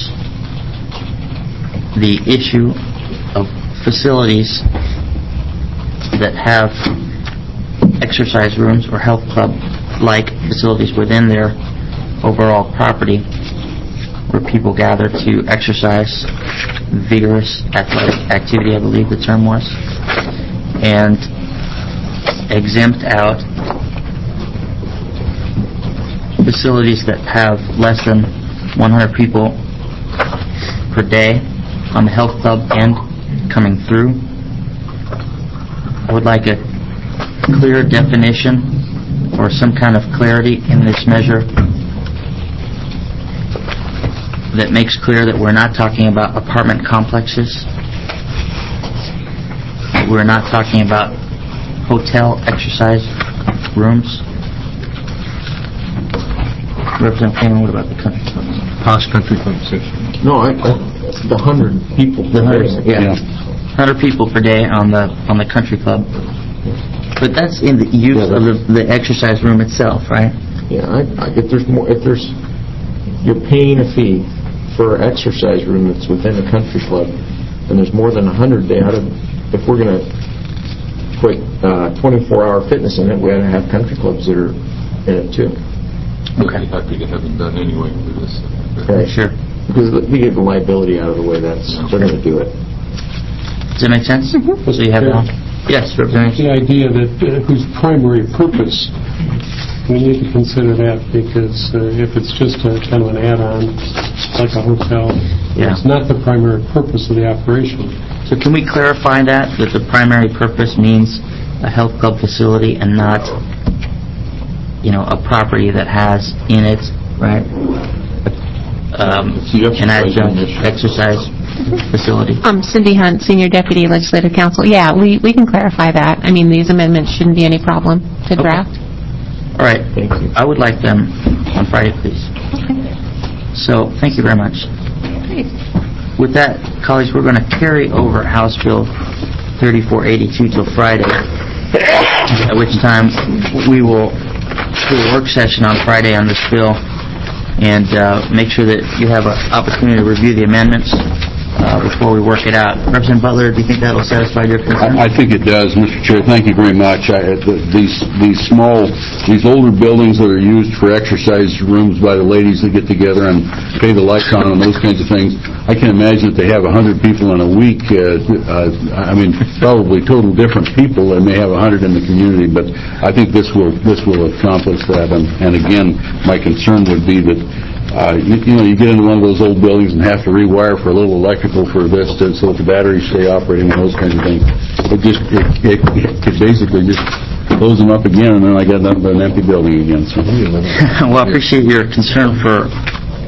the issue of facilities that have exercise rooms or health club-like facilities within their overall property where people gather to exercise vigorous athletic activity, I believe the term was, and exempt out facilities that have less than one hundred people per day on the health club end coming through. I would like a clear definition or some kind of clarity in this measure that makes clear that we're not talking about apartment complexes. We're not talking about hotel exercise rooms. Representative Kramer, what about the country clubs? Posh country club section. No, I, I, the hundred people. The hundred, yeah. Hundred people per day on the on the country club. But that's in the use Yeah, of the, the exercise room itself, right? Yeah, I, I, if there's more, if there's, you're paying a fee for an exercise room that's within a country club, and there's more than a hundred there, how do, if we're going to put uh, twenty-four hour fitness in it, we ought to have country clubs that are in it too. Okay. I'd be happy to have it done anyway for this. Okay, sure. Because we get the liability out of the way, that's, they're going to do it. Does that make sense? Mm-hmm. So you have it on? Yes, Representative. The idea that uh, whose primary purpose, we need to consider that, because uh, if it's just a kind of an add-on, like a hotel, Yeah. it's not the primary purpose of the operation. So can we clarify that, that the primary purpose means a health club facility and not, you know, a property that has in it, right, um, an adjunct exercise facility? Um, Cindy Hunt, Senior Deputy Legislative Counsel. Yeah, we, we can clarify that. I mean, these amendments shouldn't be any problem to draft. All right. Thank you. I would like them on Friday, please. Okay. So, thank you very much. Great. With that, colleagues, we're going to carry over House Bill thirty-four eighty-two till Friday, at which time we will do a work session on Friday on this bill and uh, make sure that you have an opportunity to review the amendments uh, before we work it out. Representative Butler, do you think that will satisfy your concern? I I think it does, Mister Chair. Thank you very much. I- th- These these small, these older buildings that are used for exercise rooms by the ladies that get together and pay the lights on and those kinds of things, I can imagine that they have one hundred people in a week. uh, uh, I mean, probably total different people. They may have one hundred in the community, but I think this will this will accomplish that. And and again, my concern would be that Uh, you, you know, you get into one of those old buildings and have to rewire for a little electrical for this to, so that the batteries stay operating and those kinds of things. It just, it, it, it basically just close them up again, and then I got nothing but an empty building again. So. Well, I appreciate your concern for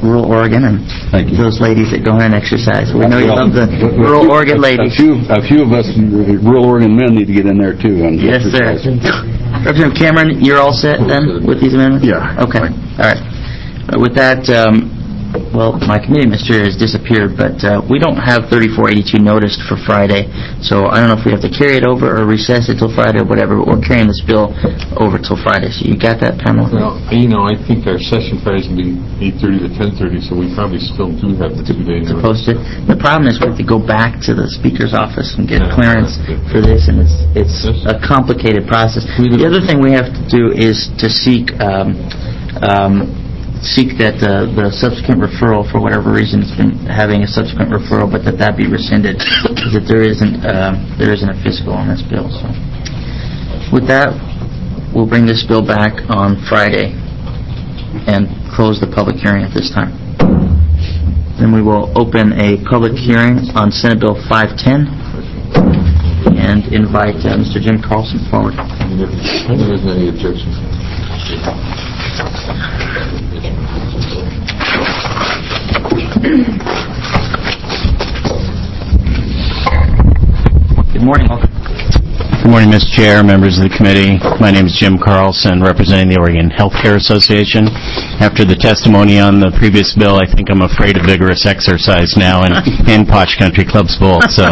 rural Oregon and Thank you. those ladies that go in and exercise. We know you Well, love the a- a rural few- Oregon a- ladies. A few, a few of us rural Oregon men need to get in there, too. on Yes, sir. exercise. Representative Cameron, you're all set then with these amendments? Yeah. Okay, all right. Uh, With that, um, well, my committee, Mister has disappeared, but uh, we don't have thirty-four eighty-two noticed for Friday, so I don't know if we have to carry it over or recess it till Friday or whatever, but we're carrying this bill over till Friday. So you got that, Pamela? Well, you know, I think our session Friday's going to be eight thirty to ten thirty, so we probably still do have the two-day To notice. post it. The problem is we have to go back to the speaker's office and get Yeah, clearance that's good. for this, and it's it's Yes. a complicated process. The other thing we have to do is to seek um, um, seek that uh, the subsequent referral, for whatever reason, it's been having a subsequent referral, but that that be rescinded, because that there isn't uh, there isn't a fiscal on this bill. So, with that, we'll bring this bill back on Friday and close the public hearing at this time. Then we will open a public hearing on Senate Bill five ten and invite uh, Mister Jim Carlson forward. There isn't any objection. Good morning. Good morning, Mister Chair, members of the committee. My name is Jim Carlson, representing the Oregon Healthcare Association. After the testimony on the previous bill, I think I'm afraid of vigorous exercise now and, and Posh Country Club's bolt. So,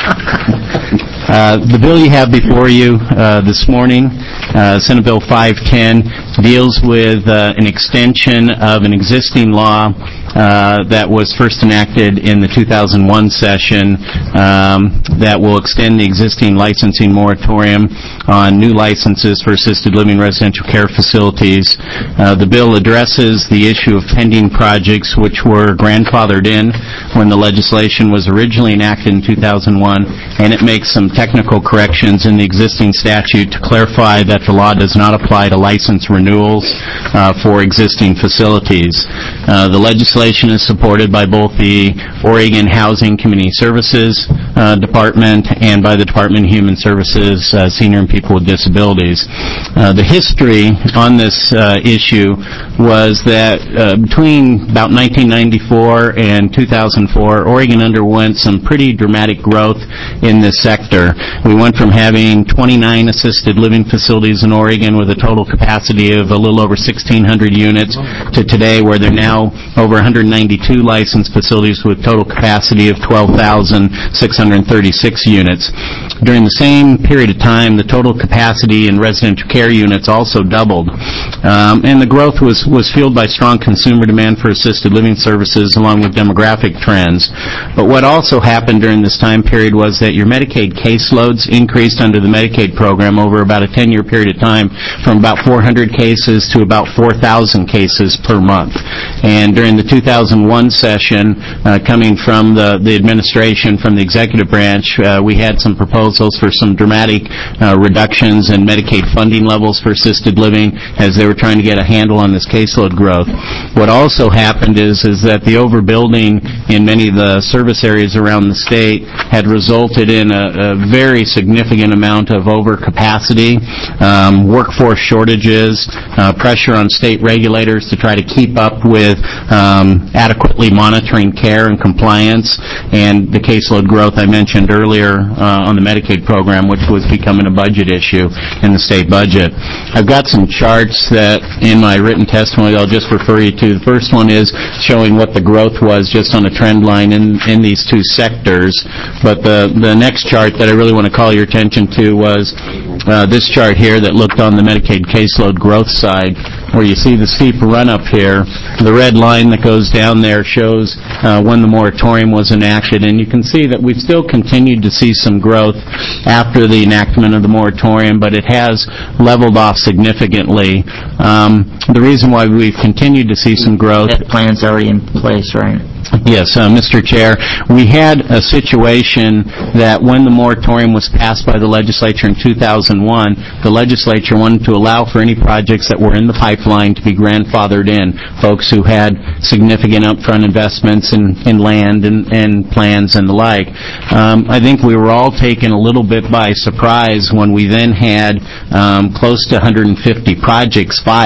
uh, the bill you have before you uh, this morning, uh, Senate Bill five ten, deals with uh, an extension of an existing law uh, that was first enacted in the two thousand one session um, that will extend the existing licensing moratorium on new licenses for assisted living residential care facilities. Uh, the bill addresses the issue of pending projects which were grandfathered in when the legislation was originally enacted in two thousand one, and it makes some technical corrections in the existing statute to clarify that the law does not apply to license renewals uh, for existing facilities. Uh, the legislation is supported by both the Oregon Housing Community Services uh, Department and by the Department of Human Services, uh, Senior and People with Disabilities. Uh, the history on this uh, issue was that uh, between about nineteen ninety-four and two thousand four, Oregon underwent some pretty dramatic growth in this sector. We went from having twenty-nine assisted living facilities in Oregon with a total capacity of a little over sixteen hundred units to today where there are now over one hundred ninety-two licensed facilities with total capacity of twelve thousand six hundred thirty-six units. During the same period of time, the total capacity in residential care units also doubled. Um, and the growth was, was fueled by strong consumer demand for assisted living services along with demographic trends. But what also happened during this time period was that your Medicaid caseloads increased under the Medicaid program over about a ten-year period of time from about four hundred cases to about four thousand cases per month. And during the two thousand one session, uh, coming from the, the administration, from the executive branch, uh, we had some proposals for some dramatic uh, reductions in Medicaid funding levels for assisted living as they were trying to get a handle on this caseload growth. What also happened is, is that the overbuilding in many of the service areas around the state had resulted in a, a very significant amount of overcapacity, um, workforce shortages, uh, pressure on state regulators to try to keep up with um, adequately monitoring care and compliance, and the caseload growth I mentioned earlier uh, on the Medicaid program, which was becoming a budget issue in the state budget. I've got some charts that in my written testimony I'll just refer you to. The first one is showing what the growth was just on a trend line in, in these two sectors. But the, the next chart that I really want to call your attention to was uh, this chart here that looked on the Medicaid caseload growth side, where you see the steep run-up here. The red line that goes down there shows uh, when the moratorium was enacted, and you can see that we've still continued to see some growth after the enactment of the moratorium, but it has leveled off significantly. Um, the reason why we've continued to see some growth... That plan's already in place, right? Yes, uh, Mister Chair, we had a situation that when the moratorium was passed by the legislature in two thousand one, the legislature wanted to allow for any projects that were in the pipeline to be grandfathered in, folks who had significant upfront investments in, in land and, and plans and the like. Um, I think we were all taken a little bit by surprise when we then had um, close to one hundred fifty projects file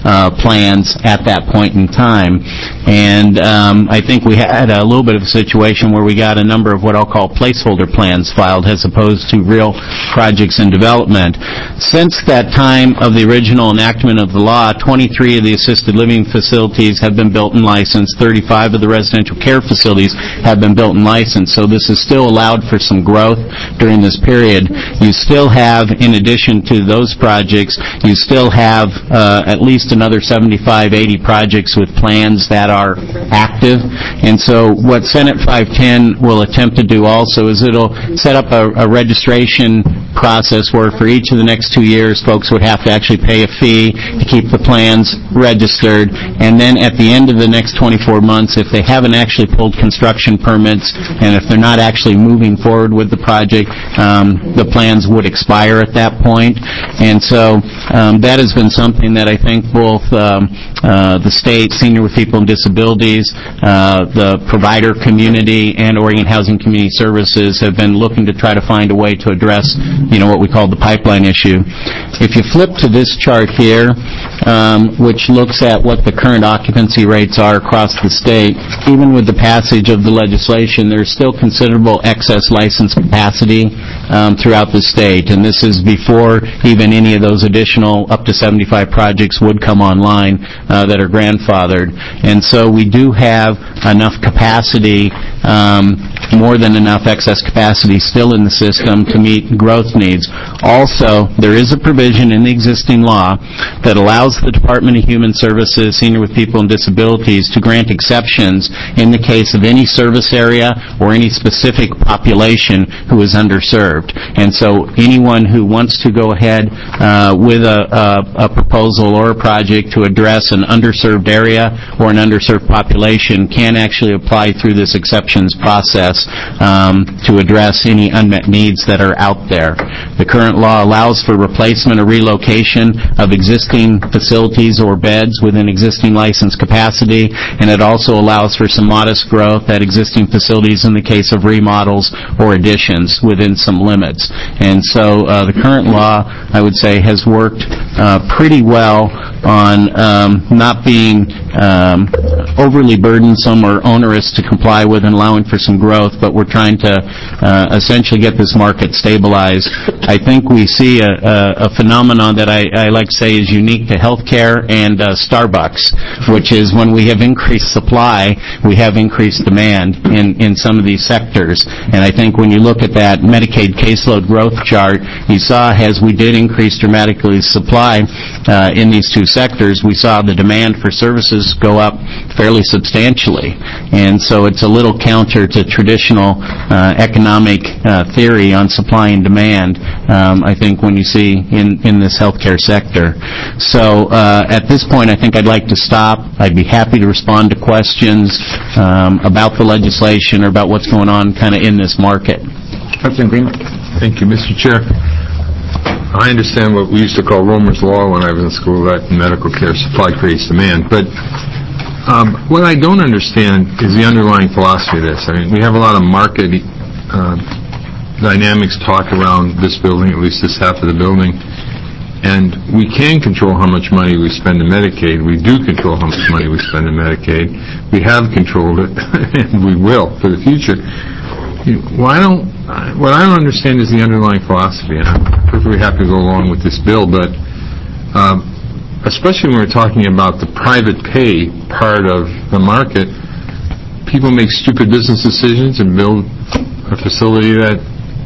uh, plans at that point in time. And um, I think we had a little bit of a situation where we got a number of what I'll call placeholder plans filed as opposed to real projects in development. Since that time of the original enactment of the law, twenty-three of the assisted living facilities have been built and licensed, thirty-five of the residential care facilities have been built and licensed, so this has still allowed for some growth during this period. You still have, in addition to those projects, you still have uh, at least another seventy-five, eighty projects with plans that are active. And so what Senate five ten will attempt to do also is it'll set up a, a registration process where for each of the next two years folks would have to actually pay a fee to keep the plans registered, and then at the end of the next twenty-four months, if they haven't actually pulled construction permits and if they're not actually moving forward with the project, um, the plans would expire at that point. And so um, that has been something that I think both um, uh, the state, Senior with People with Disabilities, uh, the provider community, and Oregon Housing Community Services have been looking to try to find a way to address, you know, what we call the pipeline issue. If you flip to this chart here, um, which looks at what the current occupancy rates are across the state, even with the passage of the legislation, there's still considerable excess license capacity um, throughout the state, and this is before even any of those additional up to seventy-five projects would come online uh, that are grandfathered. And so we do have enough capacity, um, more than enough excess capacity still in the system to meet growth needs. Also, there is a provision in the existing law that allows the Department of Human Services, Senior with People with Disabilities, to grant exceptions in the case of any service area or any specific population who is underserved. And so anyone who wants to go ahead uh, with a, a, a proposal or a project to address an underserved area or an underserved population can actually apply through this exceptions process um, to address any unmet needs that are out there. The current law allows for replacement or relocation of existing facilities or beds within existing licensed capacity, and it also allows for some modest growth at existing facilities in the case of remodels or additions within some limits. And so uh, the current law, I would say, has worked uh, pretty well on um, not being um, overly burdensome or onerous to comply with and allowing for some growth, but we're trying to uh, essentially get this market stabilized. I think we see a, a, a phenomenon that I, I like to say is unique to healthcare and uh, Starbucks, which is when we have increased supply, we have increased demand in, in some of these sectors. And I think when you look at that Medicaid caseload growth chart, you saw as we did increase dramatically supply uh, in these two sectors, we saw the demand for services go up fairly substantially. And so it's a little counter to traditional uh, economic uh, theory on supply and demand, um, I think, when you see in, in this healthcare sector. So uh, at this point, I think I'd like to stop. I'd be happy to respond to questions um, about the legislation or about what's going on kind of in this market. Representative Greenlee. Thank you, Mister Chair. I understand what we used to call Romer's Law when I was in school, that medical care supply creates demand. But um, what I don't understand is the underlying philosophy of this. I mean, we have a lot of market uh, dynamics talk around this building, at least this half of the building. And we can control how much money we spend in Medicaid. We do control how much money we spend in Medicaid. We have controlled it, and we will for the future. Why don't, what I don't understand is the underlying philosophy, and I'm perfectly happy to go along with this bill, but um, especially when we're talking about the private pay part of the market, people make stupid business decisions and build a facility that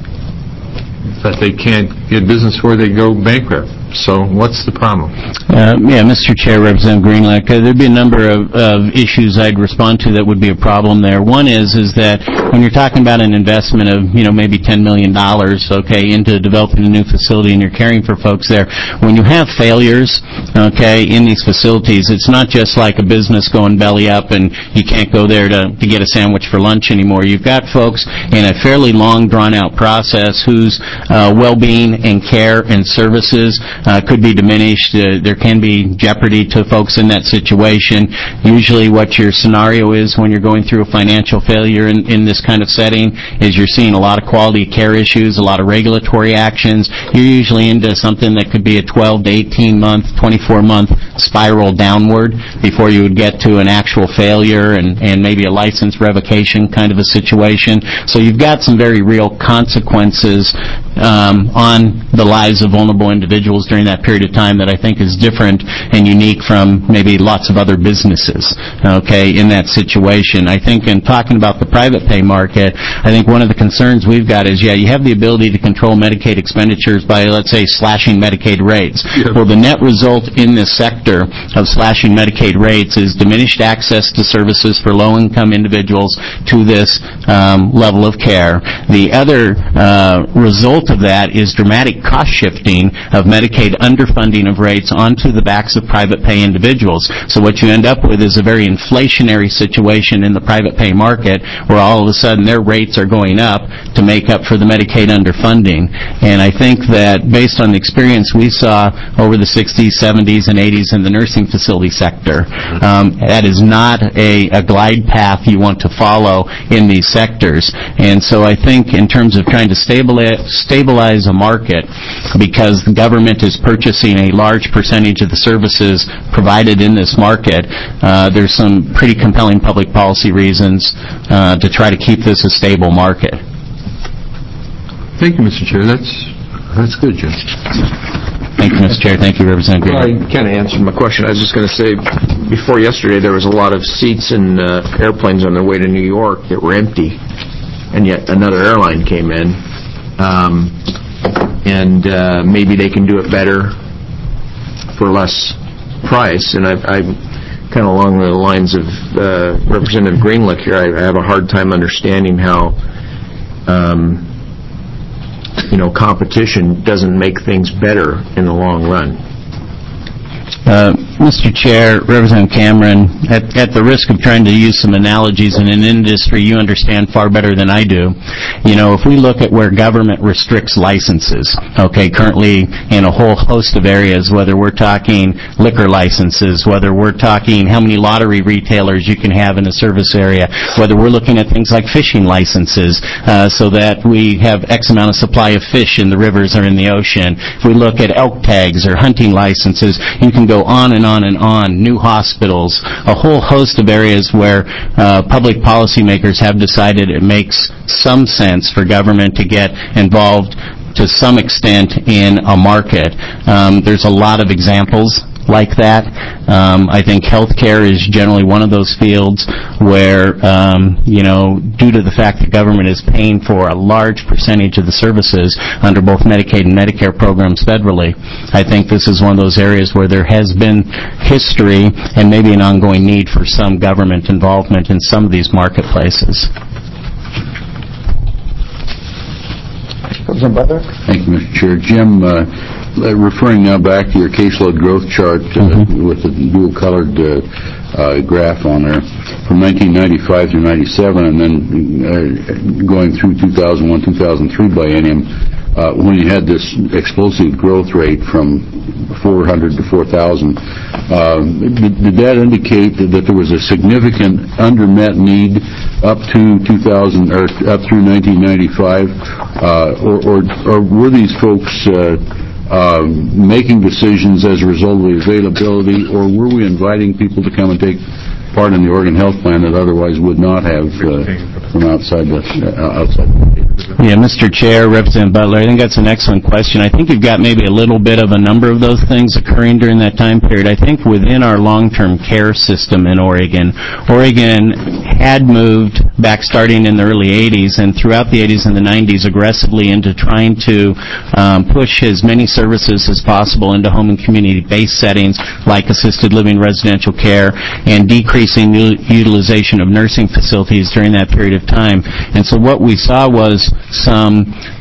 that they can't get business for, they go bankrupt. So what's the problem? Uh, yeah, Mister Chair, Representative Greenlee, uh, there'd be a number of, of issues I'd respond to that would be a problem there. One is is that when you're talking about an investment of, you know, maybe ten million dollars, okay, into developing a new facility and you're caring for folks there, when you have failures, okay, in these facilities, it's not just like a business going belly up and you can't go there to, to get a sandwich for lunch anymore. You've got folks in a fairly long, drawn-out process whose uh, well-being and care and services Uh, could be diminished. Uh, there can can be jeopardy to folks in that situation. Usually what your scenario is when you're going through a financial failure in, in this kind of setting is you're seeing a lot of quality care issues, a lot of regulatory actions. You're usually into something that could be a twelve to eighteen month, twenty-four month spiral downward before you would get to an actual failure and, and maybe a license revocation kind of a situation. So you've got some very real consequences um, on the lives of vulnerable individuals during that period of time that I think is different and unique from maybe lots of other businesses, okay, in that situation. I think in talking about the private pay market, I think one of the concerns we've got is, yeah, you have the ability to control Medicaid expenditures by, let's say, slashing Medicaid rates. Yep. Well, the net result in this sector of slashing Medicaid rates is diminished access to services for low-income individuals to this um, level of care. The other uh, result of that is dramatic cost shifting of Medicaid underfunding of rates onto the backs of private pay individuals. So what you end up with is a very inflationary situation in the private pay market where all of a sudden their rates are going up to make up for the Medicaid underfunding. And I think that based on the experience we saw over the sixties, seventies, and eighties in the nursing facility sector, um, that is not a, a glide path you want to follow in these sectors. And so I think in terms of trying to stabilize, stabilize a market, because the government is purchasing a large percentage of the services provided in this market, uh, there's some pretty compelling public policy reasons uh, to try to keep this a stable market. Thank you, Mister Chair. That's that's good, Jim. Thank you, Mister Chair. Thank you, Representative Well, Green. I kind of answered my question. I was just going to say, before yesterday, there was a lot of seats in uh, airplanes on their way to New York that were empty, and yet another airline came in, um, and uh, maybe they can do it better for less price. And I, I kind of along the lines of uh, Representative Greenlick here, I, I have a hard time understanding how um, you know, competition doesn't make things better in the long run. Uh, Mister Chair, Representative Cameron, at, at the risk of trying to use some analogies in an industry you understand far better than I do, you know, if we look at where government restricts licenses, okay, currently in a whole host of areas, whether we're talking liquor licenses, whether we're talking how many lottery retailers you can have in a service area, whether we're looking at things like fishing licenses, uh, so that we have X amount of supply of fish in the rivers or in the ocean. If we look at elk tags or hunting licenses, you can go on and on and on, new hospitals, a whole host of areas where uh, public policymakers have decided it makes some sense for government to get involved to some extent in a market. Um, there's a lot of examples like that. Um, I think healthcare is generally one of those fields where, um, you know, due to the fact that government is paying for a large percentage of the services under both Medicaid and Medicare programs federally, I think this is one of those areas where there has been history and maybe an ongoing need for some government involvement in some of these marketplaces. Thank you, Mister Chair. Jim, uh, referring now back to your caseload growth chart uh, mm-hmm. with the dual-colored uh, uh, graph on there from nineteen ninety-five through ninety-seven, and then uh, going through two thousand one, two thousand three biennium, uh, when you had this explosive growth rate from four hundred to four thousand, uh, did, did that indicate that, that there was a significant undermet need up to two thousand or up through nineteen ninety-five, uh, or, or, or were these folks uh, uh, making decisions as a result of the availability, or were we inviting people to come and take part in the Oregon Health Plan that otherwise would not have uh, from outside the uh, outside the Yeah, Mister Chair, Representative Butler, I think that's an excellent question. I think you've got maybe a little bit of a number of those things occurring during that time period. I think within our long-term care system in Oregon, Oregon had moved back starting in the early eighties and throughout the eighties and the nineties aggressively into trying to um, push as many services as possible into home and community-based settings like assisted living residential care and decreasing u- utilization of nursing facilities during that period of time. And so what we saw was some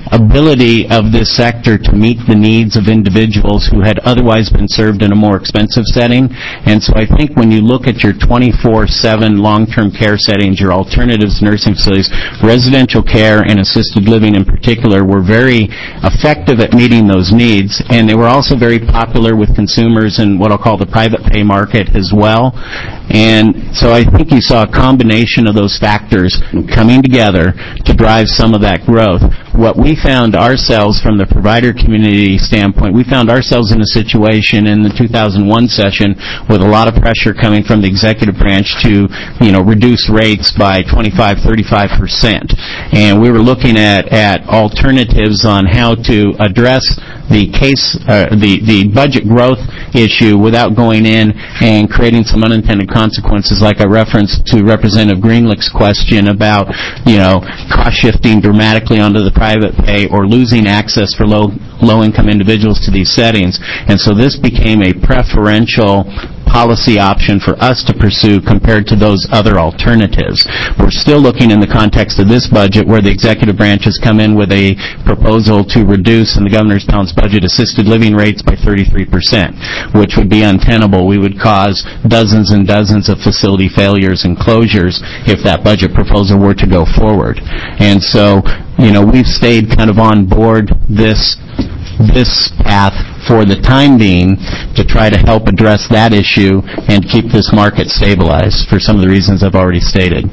ability of this sector to meet the needs of individuals who had otherwise been served in a more expensive setting. And so I think when you look at your twenty-four seven long-term care settings, your alternatives nursing facilities, residential care and assisted living in particular were very effective at meeting those needs, and they were also very popular with consumers in what I'll call the private pay market as well. And so I think you saw a combination of those factors coming together to drive some of that growth. What we found ourselves from the provider community standpoint, we found ourselves in a situation in the two thousand one session with a lot of pressure coming from the executive branch to, you know, reduce rates by twenty-five, thirty-five percent. And we were looking at, at alternatives on how to address the case, uh, the, the budget growth issue without going in and creating some unintended consequences, like I referenced to Representative Greenlick's question about, you know, cost shifting dramatically onto the private pay or losing access for low, low-income individuals to these settings. And so this became a preferential policy option for us to pursue compared to those other alternatives. We're still looking in the context of this budget where the executive branch has come in with a proposal to reduce in the governor's balanced budget assisted living rates by thirty-three percent, which would be untenable. We would cause dozens and dozens of facility failures and closures if that budget proposal were to go forward. And so, you know, we've stayed kind of on board this this path for the time being to try to help address that issue and keep this market stabilized for some of the reasons I've already stated.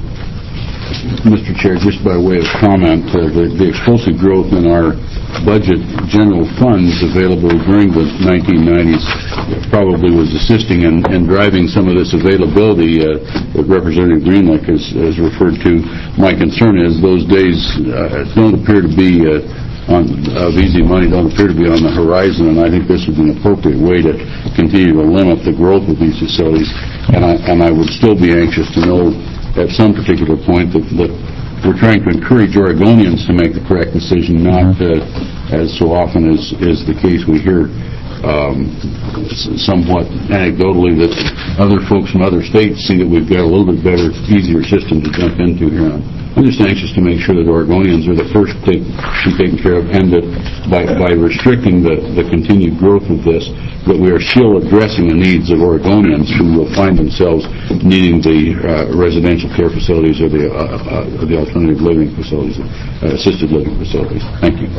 Mister Chair, just by way of comment, uh, the, the explosive growth in our budget general funds available during the nineteen nineties probably was assisting in, in driving some of this availability uh, that Representative Greenlick has, has referred to. My concern is those days uh, don't appear to be uh, on, of easy money don't appear to be on the horizon, and I think this would be an appropriate way to continue to limit the growth of these facilities. And I, and I would still be anxious to know at some particular point that, that we're trying to encourage Oregonians to make the correct decision, not uh, as so often is, is the case we hear um, somewhat anecdotally that other folks from other states see that we've got a little bit better, easier system to jump into here on. I'm just anxious to make sure that Oregonians are the first to take, be taken care of, and that by, by restricting the, the continued growth of this, that we are still addressing the needs of Oregonians who will find themselves needing the uh, residential care facilities or the, uh, uh, the alternative living facilities, uh, assisted living facilities. Thank you.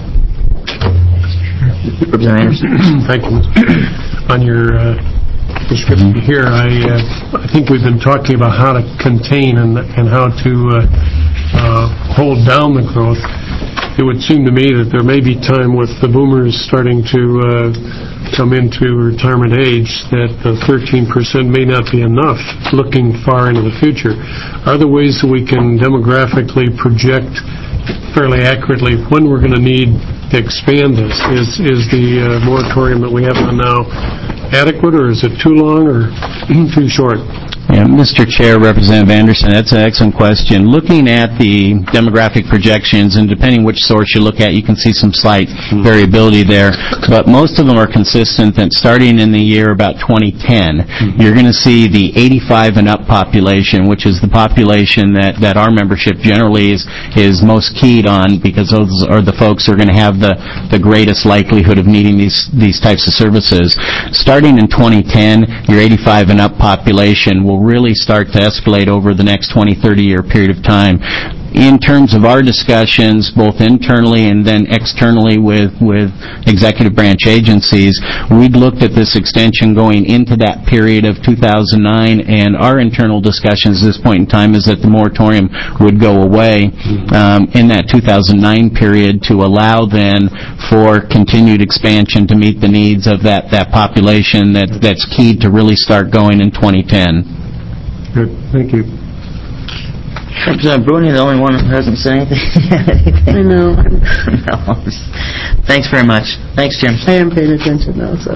Thank you. On your uh, description here, I, uh, I think we've been talking about how to contain and, and how to uh, uh, hold down the growth. It would seem to me that there may be time with the boomers starting to uh, come into retirement age that the thirteen percent may not be enough looking far into the future. Are there ways that we can demographically project fairly accurately when we're going to need to expand this? Is, is the uh, moratorium that we have on now adequate, or is it too long or too short? Yeah, Mister Chair, Representative Anderson, that's an excellent question. Looking at the demographic projections, and depending which source you look at, you can see some slight variability there, but most of them are consistent that starting in the year about twenty ten, mm-hmm. you're going to see the eighty-five and up population, which is the population that, that our membership generally is, is most keyed on, because those are the folks who are going to have the, the greatest likelihood of needing these, these types of services. Starting in twenty ten, your eighty-five and up population will really start to escalate over the next twenty, thirty year period of time. In terms of our discussions, both internally and then externally with, with executive branch agencies, we'd looked at this extension going into that period of two thousand nine, and our internal discussions at this point in time is that the moratorium would go away um, in that two thousand nine period to allow then for continued expansion to meet the needs of that, that population that, that's key to really start going in twenty ten. Good. Thank you. Representative Bruni, the only one who hasn't said anything. I know. No. Thanks very much. Thanks, Jim. I am paying attention now, so.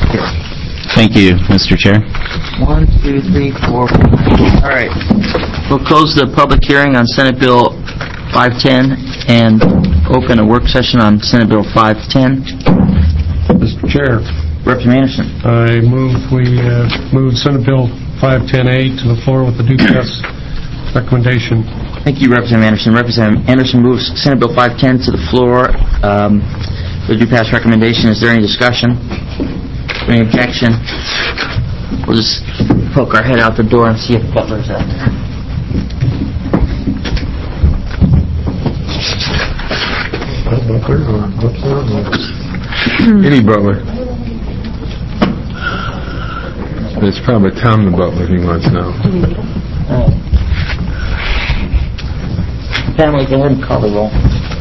Thank you, Mister Chair. One, two, three, four, five. All right. We'll close the public hearing on Senate Bill five ten and open a work session on Senate Bill five ten. Mister Chair. Representative Anderson. I move we uh, move Senate Bill five ten A to the floor with the due process recommendation. Thank you, Representative Anderson. Representative Anderson moves Senate Bill five ten to the floor. Um, the due pass recommendation. Is there any discussion? Any objection? We'll just poke our head out the door and see if Butler's out there. Any Butler. It's probably Tom the Butler he wants now. Family, go ahead and call the roll.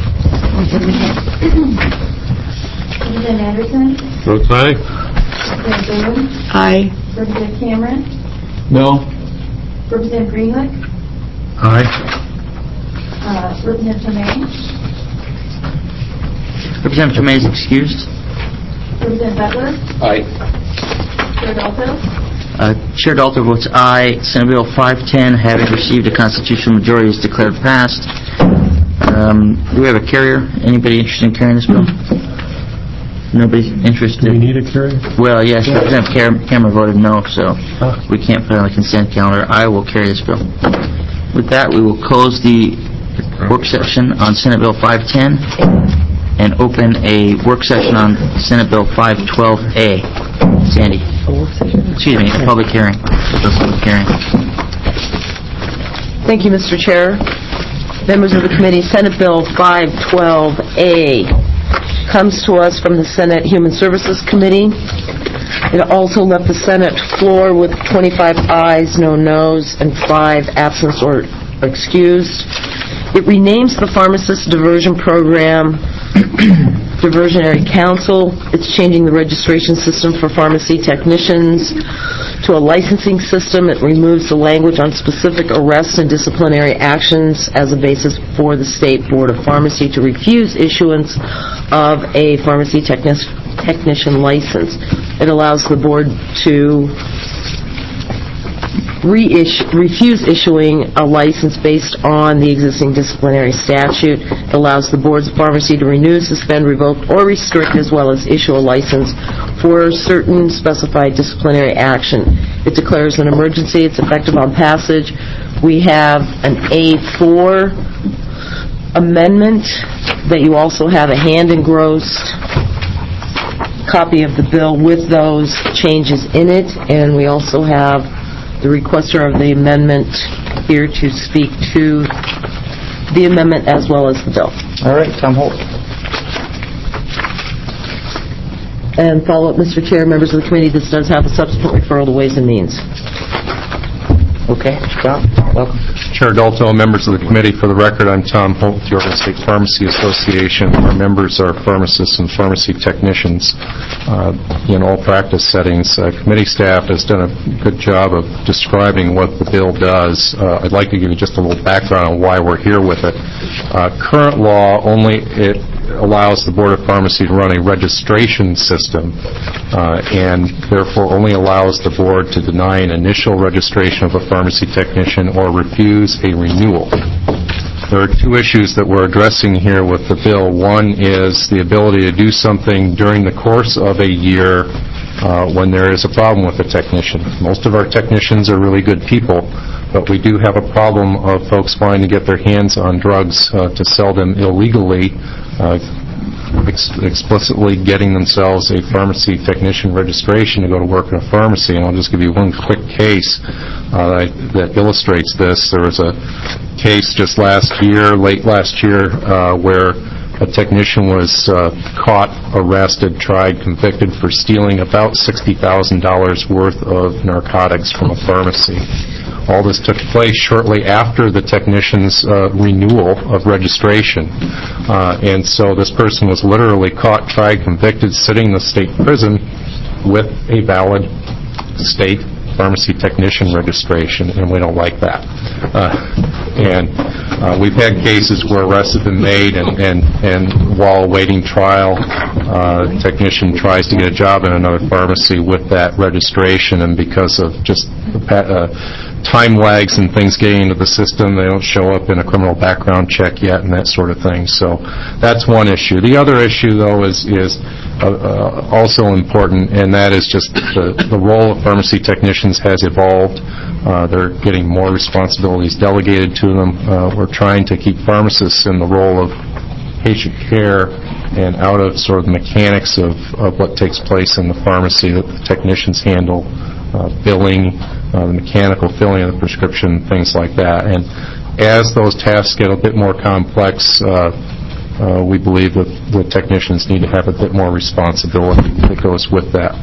Representative Anderson? Votes aye. Representative Boone? Aye. Representative Cameron? No. Representative Greenwood? Aye. Uh, Representative Tomei? Representative Tomei is excused. Representative Butler? Aye. Chair Dalto? Uh, Chair Dalto votes aye. Senate Bill five ten, having received a constitutional majority, is declared passed. Um, do we have a carrier? Anybody interested in carrying this bill? Nobody interested? Do we need a carrier? Well, yes, Representative Cam- Cameron voted no, so we can't put it on the consent calendar. I will carry this bill. With that, we will close the work session on Senate Bill five ten and open a work session on Senate Bill five twelve A. Sandy. Excuse me, a public hearing. A public hearing. Thank you, Mister Chair. Members of the committee, Senate Bill five twelve A comes to us from the Senate Human Services Committee. It also left the Senate floor with twenty-five ayes, no noes, and five absent or excused. It renames the Pharmacist Diversion Program Diversionary Council. It's changing the registration system for pharmacy technicians to a licensing system. It removes the language on specific arrest and disciplinary actions as a basis for the State Board of Pharmacy to refuse issuance of a pharmacy techni- technician license. It allows the board to Reissue, refuse issuing a license based on the existing disciplinary statute. It allows the boards of pharmacy to renew, suspend, revoke, or restrict, as well as issue a license for certain specified disciplinary action. It declares an emergency. It's effective on passage. We have an A four amendment that you also have a hand-engrossed copy of the bill with those changes in it, and we also have the requester of the amendment here to speak to the amendment as well as the bill. All right, Tom Holt. And follow up, Mister Chair, members of the committee, this does have a subsequent referral to Ways and Means. Okay, John, welcome. Chair Dalto, members of the committee, for the record, I'm Tom Holt, the Oregon State Pharmacy Association. Our members are pharmacists and pharmacy technicians uh, in all practice settings. Uh, committee staff has done a good job of describing what the bill does. Uh, I'd like to give you just a little background on why we're here with it. Uh, current law only it allows the Board of Pharmacy to run a registration system uh, and therefore only allows the board to deny an initial registration of a pharmacy technician or refuse a renewal. There are two issues that we're addressing here with the bill. One is the ability to do something during the course of a year uh, when there is a problem with a technician. Most of our technicians are really good people, but we do have a problem of folks wanting to get their hands on drugs uh, to sell them illegally, uh, ex- explicitly getting themselves a pharmacy technician registration to go to work in a pharmacy. And I'll just give you one quick case uh, that, that illustrates this. There was a case just last year, late last year, uh, where a technician was uh, caught, arrested, tried, convicted for stealing about sixty thousand dollars worth of narcotics from a pharmacy. All this took place shortly after the technician's uh, renewal of registration. Uh, and so this person was literally caught, tried, convicted, sitting in the state prison with a valid state pharmacy technician registration, and we don't like that. Uh, and uh, we've had cases where arrests have been made, and, and, and while awaiting trial, uh, a technician tries to get a job in another pharmacy with that registration, and because of just uh, time lags and things getting into the system, they don't show up in a criminal background check yet and that sort of thing. So that's one issue. The other issue, though, is, is uh, uh, also important, and that is just the, the role of pharmacy technicians has evolved Uh, They're getting more responsibilities delegated to them. Uh, We're trying to keep pharmacists in the role of patient care and out of sort of the mechanics of, of what takes place in the pharmacy that the technicians handle, uh, billing, uh, the mechanical filling of the prescription, things like that. And as those tasks get a bit more complex, uh, uh, we believe that the technicians need to have a bit more responsibility that goes with that.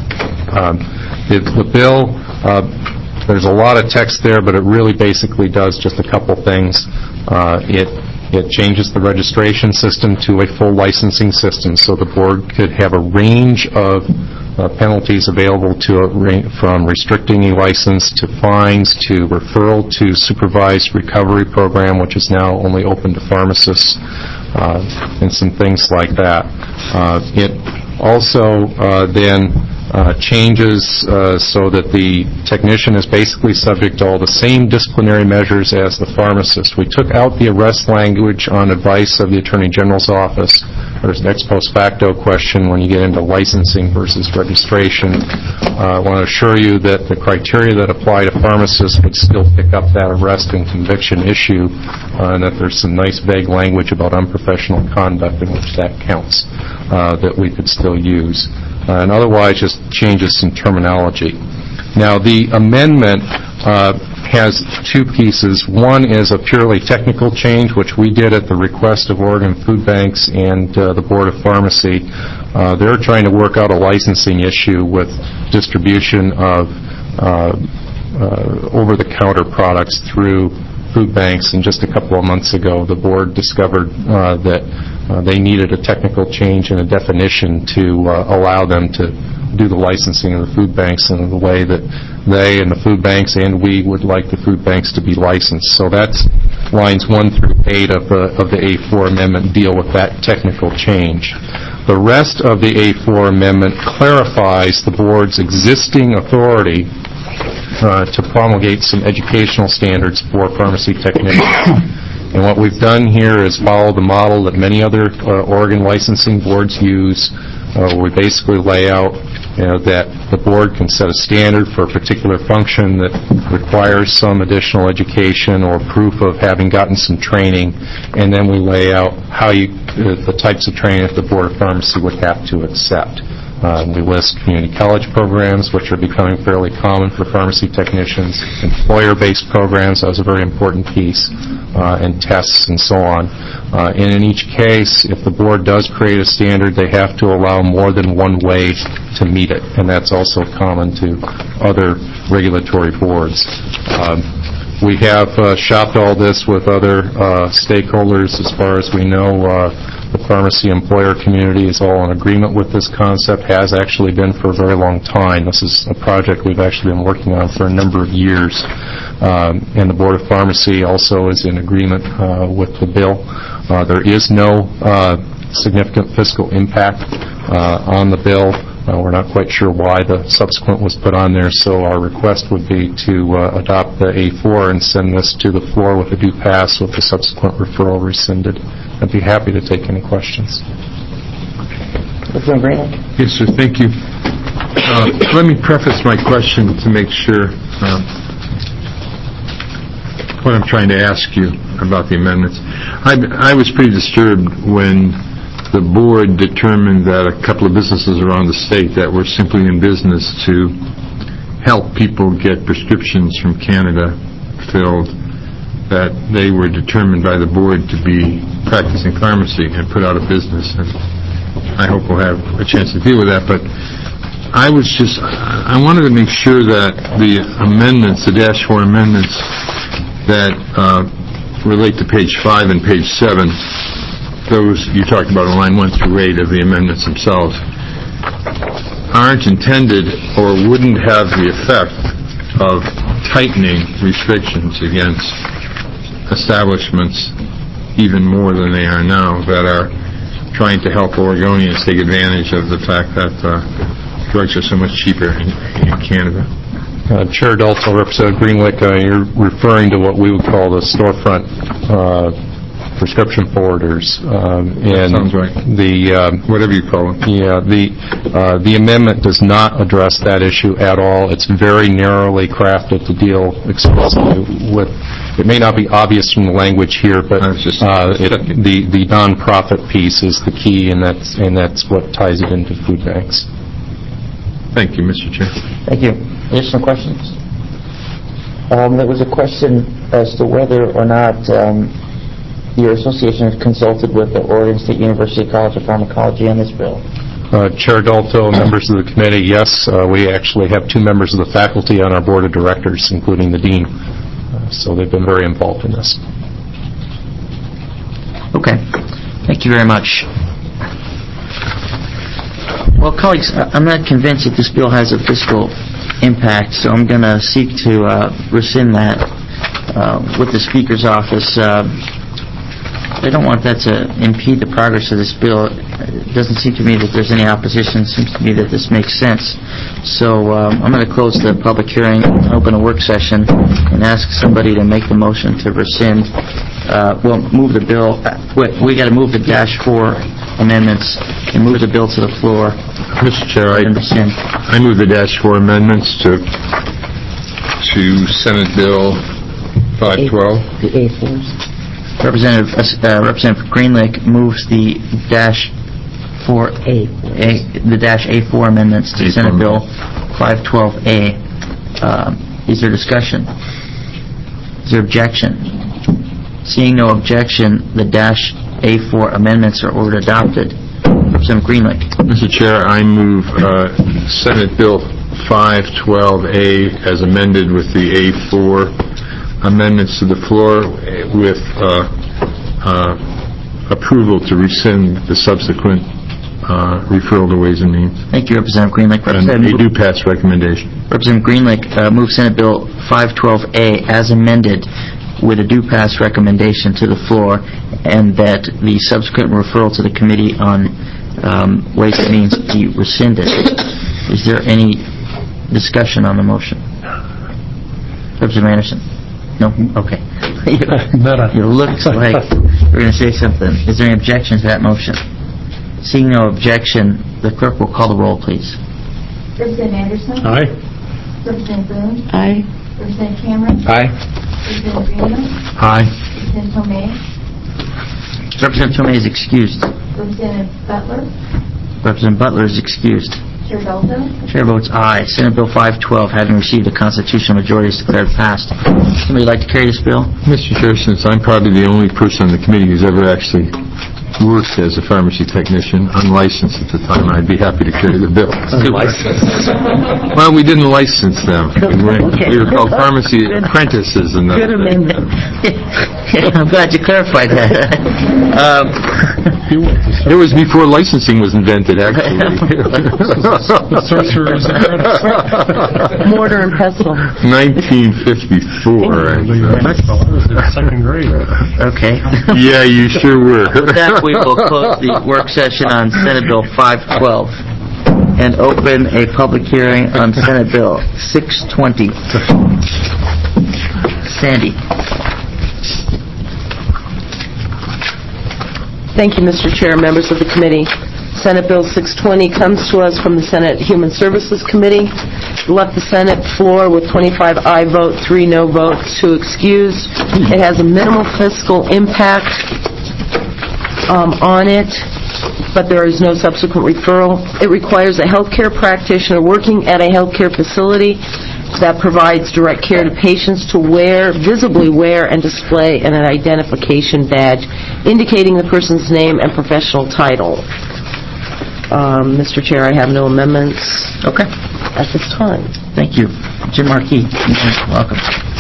Um, the, the bill, uh, there's a lot of text there, but it really basically does just a couple things. Uh, it It changes the registration system to a full licensing system, so the board could have a range of uh, penalties available to it, ra- from restricting a license to fines to referral to supervised recovery program, which is now only open to pharmacists, uh, and some things like that. Uh, it also uh, then Uh, changes uh, so that the technician is basically subject to all the same disciplinary measures as the pharmacist. We took out the arrest language on advice of the Attorney General's office. There's an ex post facto question when you get into licensing versus registration. Uh, I want to assure you that the criteria that apply to pharmacists would still pick up that arrest and conviction issue, uh, and that there's some nice vague language about unprofessional conduct in which that counts uh, that we could still use. Uh, and otherwise just changes some terminology. Now, the amendment uh, has two pieces. One is a purely technical change, which we did at the request of Oregon Food Banks and uh, the Board of Pharmacy. Uh, they're trying to work out a licensing issue with distribution of uh, uh, over-the-counter products through food banks, and just a couple of months ago the board discovered uh, that uh, they needed a technical change in a definition to uh, allow them to do the licensing of the food banks in the way that they and the food banks and we would like the food banks to be licensed. So that's lines one through eight of the of the A four amendment deal with that technical change. The rest of the A four amendment clarifies the board's existing authority Uh, to promulgate some educational standards for pharmacy technicians. And what we've done here is follow the model that many other uh, Oregon licensing boards use, uh, where we basically lay out you know, that the board can set a standard for a particular function that requires some additional education or proof of having gotten some training, and then we lay out how you, uh, the types of training that the Board of Pharmacy would have to accept. Uh, we list community college programs, which are becoming fairly common for pharmacy technicians, employer-based programs, that was a very important piece, uh, and tests and so on. Uh, and in each case, if the board does create a standard, they have to allow more than one way to meet it, and that's also common to other regulatory boards. Um, we have uh, shopped all this with other uh, stakeholders. As far as we know, uh, the pharmacy employer community is all in agreement with this concept, has actually been for a very long time. This is a project we've actually been working on for a number of years. Um, and the Board of Pharmacy also is in agreement uh, with the bill. Uh, there is no uh, significant fiscal impact uh, on the bill. Uh, we're not quite sure why the subsequent was put on there, so our request would be to uh, adopt the A four and send this to the floor with a due pass with the subsequent referral rescinded. I'd be happy to take any questions. Yes, sir. Thank you. Uh, let me preface my question to make sure um, what I'm trying to ask you about the amendments. I, I was pretty disturbed when the board determined that a couple of businesses around the state that were simply in business to help people get prescriptions from Canada filled, that they were determined by the board to be practicing pharmacy and put out of business. And I hope we'll have a chance to deal with that. But I was just, I wanted to make sure that the amendments, the dash four amendments that uh, relate to page five and page seven, those you talked about on line one through eight of the amendments themselves, aren't intended or wouldn't have the effect of tightening restrictions against establishments even more than they are now that are trying to help Oregonians take advantage of the fact that uh, drugs are so much cheaper in, in Canada. Uh, Chair Dalton, Representative Greenlick, uh, you're referring to what we would call the storefront uh, prescription forwarders. Um, and sounds right. The um, Whatever you call it. Yeah, the uh, the amendment does not address that issue at all. It's very narrowly crafted to deal exclusively with. It may not be obvious from the language here, but I was just uh, it, the the nonprofit piece is the key, and that's and that's what ties it into food banks. Thank you, Mister Chair. Thank you. Additional questions? Um, there was a question as to whether or not um, your association has consulted with the Oregon State University College of Pharmacology on this bill. Uh, Chair Dalto, members of the committee, yes, uh, we actually have two members of the faculty on our board of directors, including the dean. Uh, so they've been very involved in this. Okay. Thank you very much. Well, colleagues, I'm not convinced that this bill has a fiscal impact, so I'm going to seek to uh, rescind that uh, with the Speaker's office. Uh, I don't want that to impede the progress of this bill. It doesn't seem to me that there's any opposition. It seems to me that this makes sense. So um, I'm going to close the public hearing, open a work session, and ask somebody to make the motion to rescind. Uh, well, move the bill. Uh, wait, we got to move the dash four amendments and move the bill to the floor. Mister Chair, I, rescind. I move the dash four amendments to to Senate Bill five twelve. The A fours. Representative uh, Representative Greenlick moves the dash four A, A the dash A four amendments to Senate Bill five twelve A. Uh, is there discussion? Is there objection? Seeing no objection, the dash A four amendments are ordered adopted. Representative Greenlick. Mister Chair, I move uh, Senate Bill five twelve A as amended with the A four amendments to the floor with uh, uh, approval to rescind the subsequent uh, referral to Ways and Means. Thank you, Representative Greenlick. And a do pass recommendation. Representative Greenlick uh, moves Senate Bill five twelve A as amended with a do pass recommendation to the floor, and that the subsequent referral to the Committee on um, Ways and Means be rescinded. Is there any discussion on the motion? Representative Anderson? No? Okay. You looked like you were going to say something. Is there any objection to that motion? Seeing no objection, the clerk will call the roll, please. Representative Anderson? Aye. Representative Boone? Aye. Representative Cameron? Aye. Representative Greenwood? Aye. Representative Tomei? Representative Tomei is excused. Representative Butler? Representative Butler is excused. Chair Dalto? Chair votes aye. Senate Bill five twelve, having received a constitutional majority, is declared passed. Somebody like to carry this bill? Mister Chair, since I'm probably the only person on the committee who's ever actually worked as a pharmacy technician, unlicensed at the time, I'd be happy to carry the bill. Unlicensed. Well, we didn't license them. We were, Okay. we were called pharmacy apprentices. And Good amendment. I'm glad you clarified that. um, it was before licensing was invented, actually. Sorcerer's apprentice. Mortar and pestle. nineteen fifty-four. Second grade. okay. Yeah, you sure were. With that, we will close the work session on Senate Bill five twelve and open a public hearing on Senate Bill six twenty. Sandy. Thank you, Mister Chair, members of the committee. Senate Bill six twenty comes to us from the Senate Human Services Committee. It left the Senate floor with twenty-five aye votes, three no votes, two excused. It has a minimal fiscal impact um, on it, but there is no subsequent referral. It requires a healthcare practitioner working at a healthcare facility that provides direct care to patients to wear, visibly wear and display an identification badge indicating the person's name and professional title. Um, Mister Chair, I have no amendments. Okay. At this time. Thank you. Jim Markey. Welcome.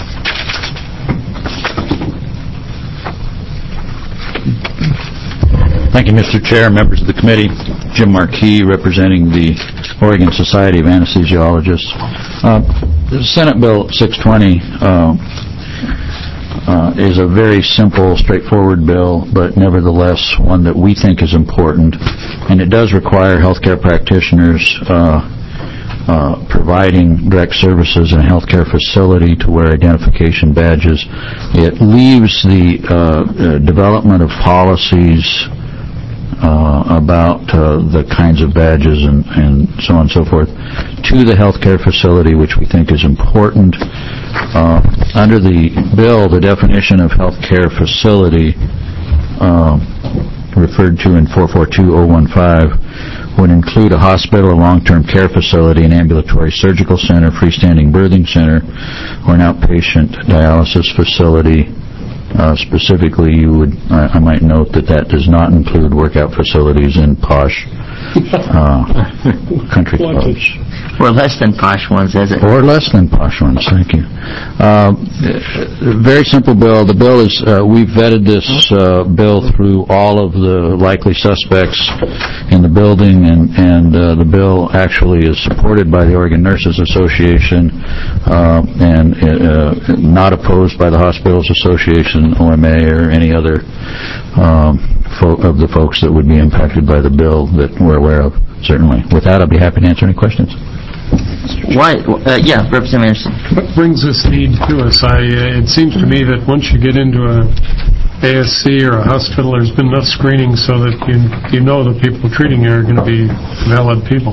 Thank you, Mister Chair, members of the committee. Jim Markey, representing the Oregon Society of Anesthesiologists. Uh, Senate Bill six twenty uh, uh, is a very simple, straightforward bill, but nevertheless one that we think is important, and it does require healthcare practitioners uh, uh, providing direct services in a healthcare facility to wear identification badges. It leaves the uh, uh, development of policies uh, about uh, the kinds of badges and, and so on and so forth to the healthcare facility, which we think is important. Uh, under the bill, the definition of healthcare facility uh, referred to in four four two oh one five would include a hospital, a long-term care facility, an ambulatory surgical center, freestanding birthing center, or an outpatient dialysis facility. Uh, specifically, you would, I, I might note that that does not include workout facilities in posh uh, country clubs. Or less than posh ones, is it? Or less than posh ones, thank you. Uh, very simple bill. The bill is, uh, we've vetted this uh, bill through all of the likely suspects in the building, and, and uh, the bill actually is supported by the Oregon Nurses Association uh, and uh, not opposed by the Hospitals Association, O M A, or any other um, fo- of the folks that would be impacted by the bill that we're aware of, certainly. With that, I'll be happy to answer any questions. Why? Uh, yeah, Representative Anderson. What brings this need to us? I, uh, it seems to me that once you get into a A S C or a hospital, there's been enough screening so that you you know the people treating you are going to be valid people.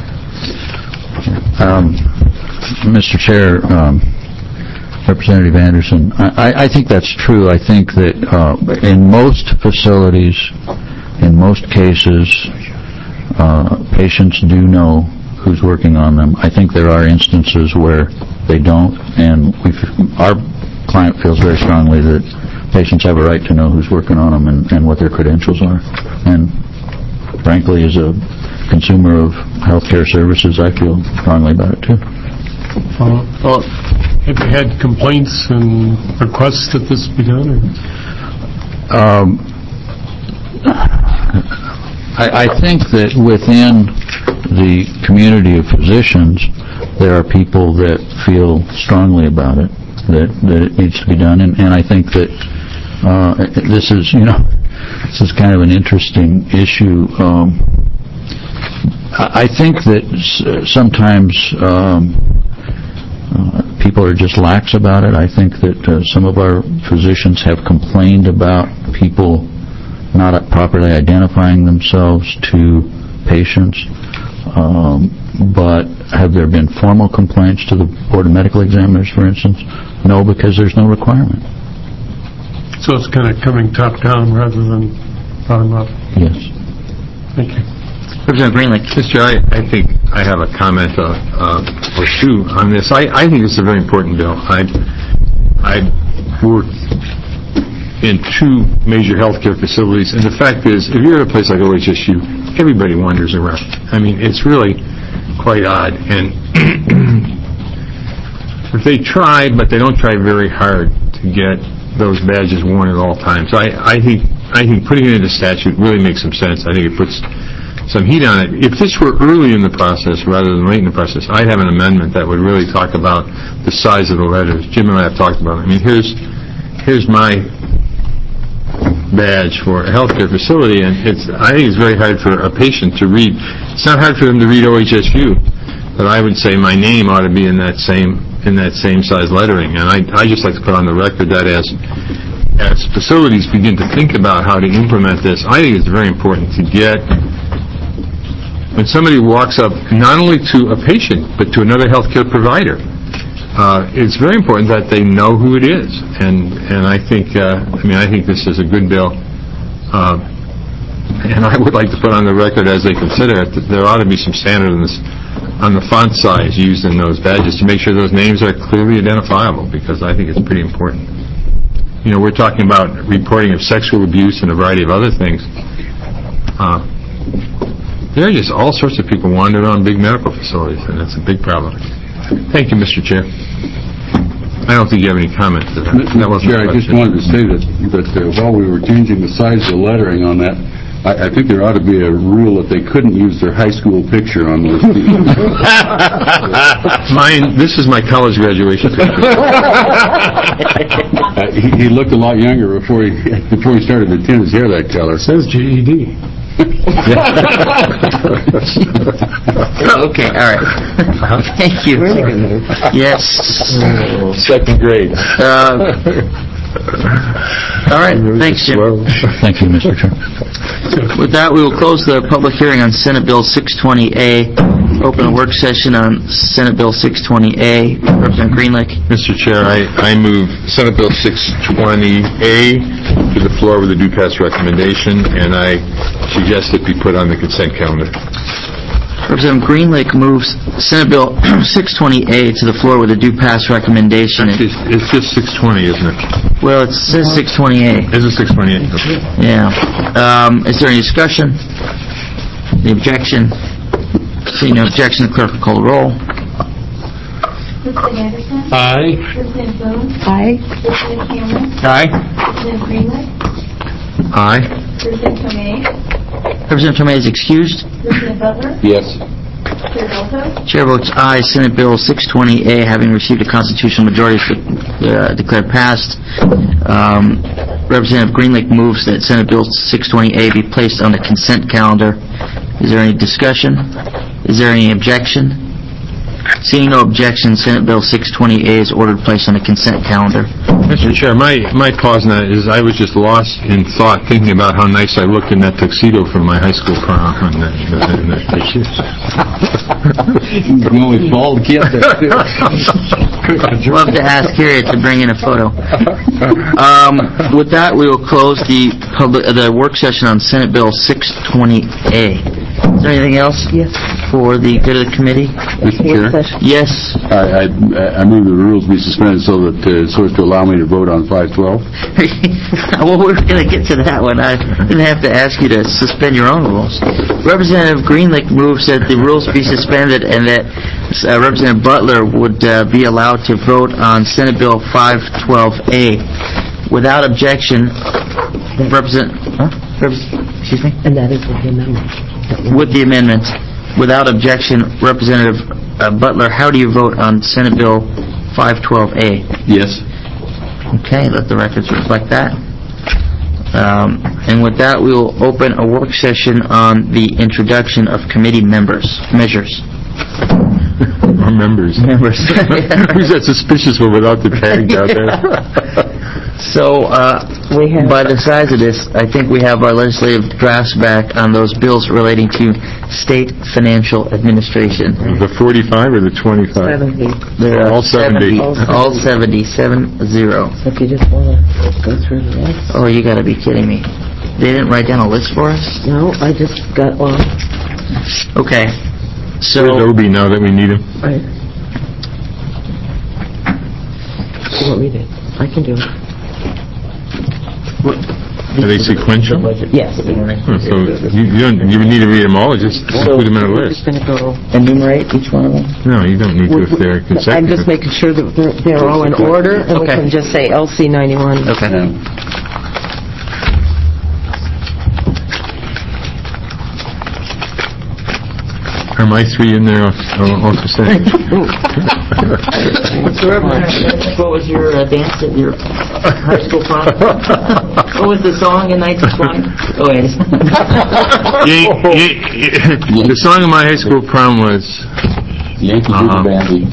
Um, Mister Chair, um, Representative Anderson, I, I think that's true. I think that uh, in most facilities, in most cases, uh, patients do know who's working on them. I think there are instances where they don't, and we've, our client feels very strongly that patients have a right to know who's working on them and, and what their credentials are. And frankly, as a consumer of healthcare services, I feel strongly about it too. Uh, well, have you had complaints and requests that this be done? Or? Um, I, I think that within the community of physicians, there are people that feel strongly about it, that, that it needs to be done, and, and I think that uh, this is, you know, this is kind of an interesting issue. Um, I, I think that s- sometimes um, uh, people are just lax about it. I think that uh, some of our physicians have complained about people not properly identifying themselves to patients. Um, but have there been formal complaints to the Board of Medical Examiners, for instance? No, because there's no requirement. So it's kind of coming top-down rather than bottom-up? Yes. Thank you. Representative Greenlee. Mister Chair, I, I think I have a comment uh, uh, or two on this. I, I think this is a very important bill. I I worked in two major healthcare facilities, and the fact is, if you're at a place like O H S U, everybody wanders around. I mean, it's really quite odd, and if they try, but they don't try very hard to get those badges worn at all times. I, I think I think putting it into statute really makes some sense. I think it puts some heat on it. If this were early in the process rather than late in the process, I'd have an amendment that would really talk about the size of the letters. Jim and I have talked about it. I mean, here's here's my badge for a healthcare facility, and it's I think it's very hard for a patient to read. It's not hard for them to read O H S U, but I would say my name ought to be in that same in that same size lettering. And I I just like to put on the record that as as facilities begin to think about how to implement this, I think it's very important to get, when somebody walks up not only to a patient but to another healthcare provider, Uh, it's very important that they know who it is, and and I think uh, I mean I think this is a good bill, uh, and I would like to put on the record as they consider it that there ought to be some standard on this, on the font size used in those badges to make sure those names are clearly identifiable, because I think it's pretty important. You know, we're talking about reporting of sexual abuse and a variety of other things. Uh, there are just all sorts of people wandering around big medical facilities, and it's a big problem. Thank you, Mister Chair. I don't think you have any comment to that. Mister That wasn't Chair, I just wanted to say that, that uh, while we were changing the size of the lettering on that, I, I think there ought to be a rule that they couldn't use their high school picture on those. Mine, this is my college graduation picture. uh, he, he looked a lot younger before he before he started to tint his hair that color. It says G E D. Okay, all right. Thank you. Yes. Second grade. Uh, All right, thanks, Jim. Thank you, Mister Chair. With that, we will close the public hearing on Senate Bill six twenty A, open a work session on Senate Bill six twenty A. Representative Greenlick. Mister Chair, I, I move Senate Bill six twenty A to the floor with a due pass recommendation, and I suggest it be put on the consent calendar. Representative Greenlick moves Senate Bill six twenty A to the floor with a due pass recommendation. Actually, it's just six twenty, isn't it? Well, it says six twenty A. Is it six twenty A? Okay. Yeah. Um, is there any discussion? Any objection? Seeing no objection, the clerk will call the roll. President Anderson? Aye. President Boone? Aye. President Cameron? Aye. President Greenlick? Aye. President Tomei? Representative Tomei is excused. President Butler? Yes. Chair Dalto? Chair votes aye. Senate Bill six twenty A, having received a constitutional majority, is uh, declared passed. Um, Representative Greenlick moves that Senate Bill six twenty A be placed on the consent calendar. Is there any discussion? Is there any objection? Seeing no objection, Senate Bill six twenty A is ordered placed on the consent calendar. Mister Chair, my, my pause on that is I was just lost in thought thinking about how nice I looked in that tuxedo from my high school prom. And that, and that picture. The only bald kid there. Love to ask Harriet to bring in a photo. Um, with that, we will close the public uh, the work session on Senate Bill six twenty A. Is there anything else? Yes. For the good of the committee? Mister Chair? Yes. I, I, I move the rules be suspended so that, uh, so as to allow me to vote on five twelve. Well, we're going to get to that one. I didn't have to ask you to suspend your own rules. Representative Greenlick moves that the rules be suspended and that uh, Representative Butler would uh, be allowed to vote on Senate Bill five twelve A. Without objection, Representative... Huh? Repres- excuse me? And that is with the amendment. With the amendment. Without objection, Representative uh, Butler, how do you vote on Senate Bill five twelve A? Yes. Okay, let the records reflect that. Um, and with that, we will open a work session on the introduction of committee members, measures. Or members. Members. Who's that suspicious one without the tag out there? So, uh, We have- by the size of this, I think we have our legislative drafts back on those bills relating to state financial administration. The forty-five or the twenty-five? Seventy. There are All seventy. All seventy, seven zero. So if you just want to go through the rest. Oh, you gotta be kidding me. They didn't write down a list for us? No, I just got one. Okay. Where's So, Obie now that we need him? Right. You want me to? I can do it. Are they sequential? Yes. Hmm, So you, you don't, you need to read them all, or just put them in a We're list? just going to go... enumerate each one of them? No, you don't need to if they're I'm just consecutive. making sure that they're, they're all in order, and we Okay. can just say L C ninety-one. Okay. Are my three in there also saying? What was your uh, dance at your high school prom? What was the song in nineteen twenty? Oh, yes. The song of my high school prom was... Yankee Uh-huh. Doodle Dandy.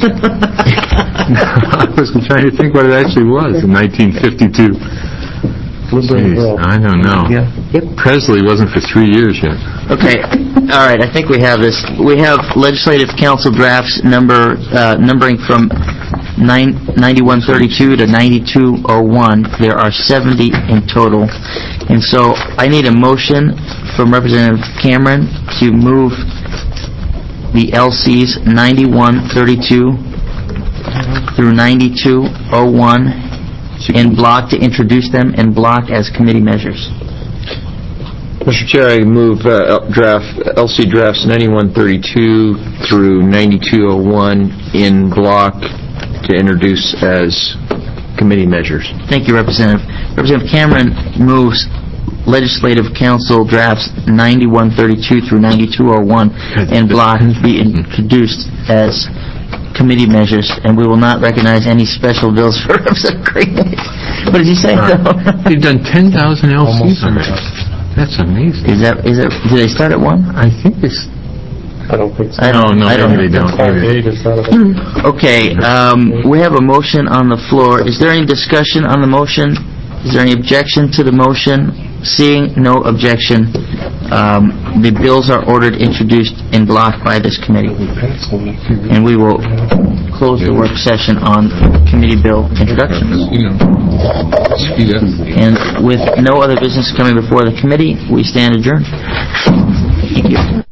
I was trying to think what it actually was in nineteen fifty-two. Jeez, I don't know. Yep. Presley wasn't for three years yet. Okay, all right, I think we have this. We have legislative council drafts number, uh, numbering from nine ninety-one thirty-two to ninety-two oh one. There are seventy in total. And so I need a motion from Representative Cameron to move the L Cs ninety-one thirty-two through ninety-two oh one in block, to introduce them in block as committee measures. Mister Chair, I move uh, draft L C drafts ninety-one thirty-two through ninety-two oh one in block to introduce as committee measures. Thank you, Representative. Representative Cameron moves Legislative Council drafts ninety-one thirty-two through ninety-two oh one in block be introduced as committee measures, and we will not recognize any special bills for Representative Green. What did you say, though? You've done ten thousand L Cs already. That's amazing. Is that, is that, do they start at one? I think this... I don't think so. I don't, No, no, I don't. maybe they don't. Five to eight is not a... Okay, um, we have a motion on the floor. Is there any discussion on the motion? Is there any objection to the motion? Seeing no objection, um, the bills are ordered, introduced, and blocked by this committee. And we will close the work session on committee bill introductions. You know, speed up. And with no other business coming before the committee, we stand adjourned. Thank you.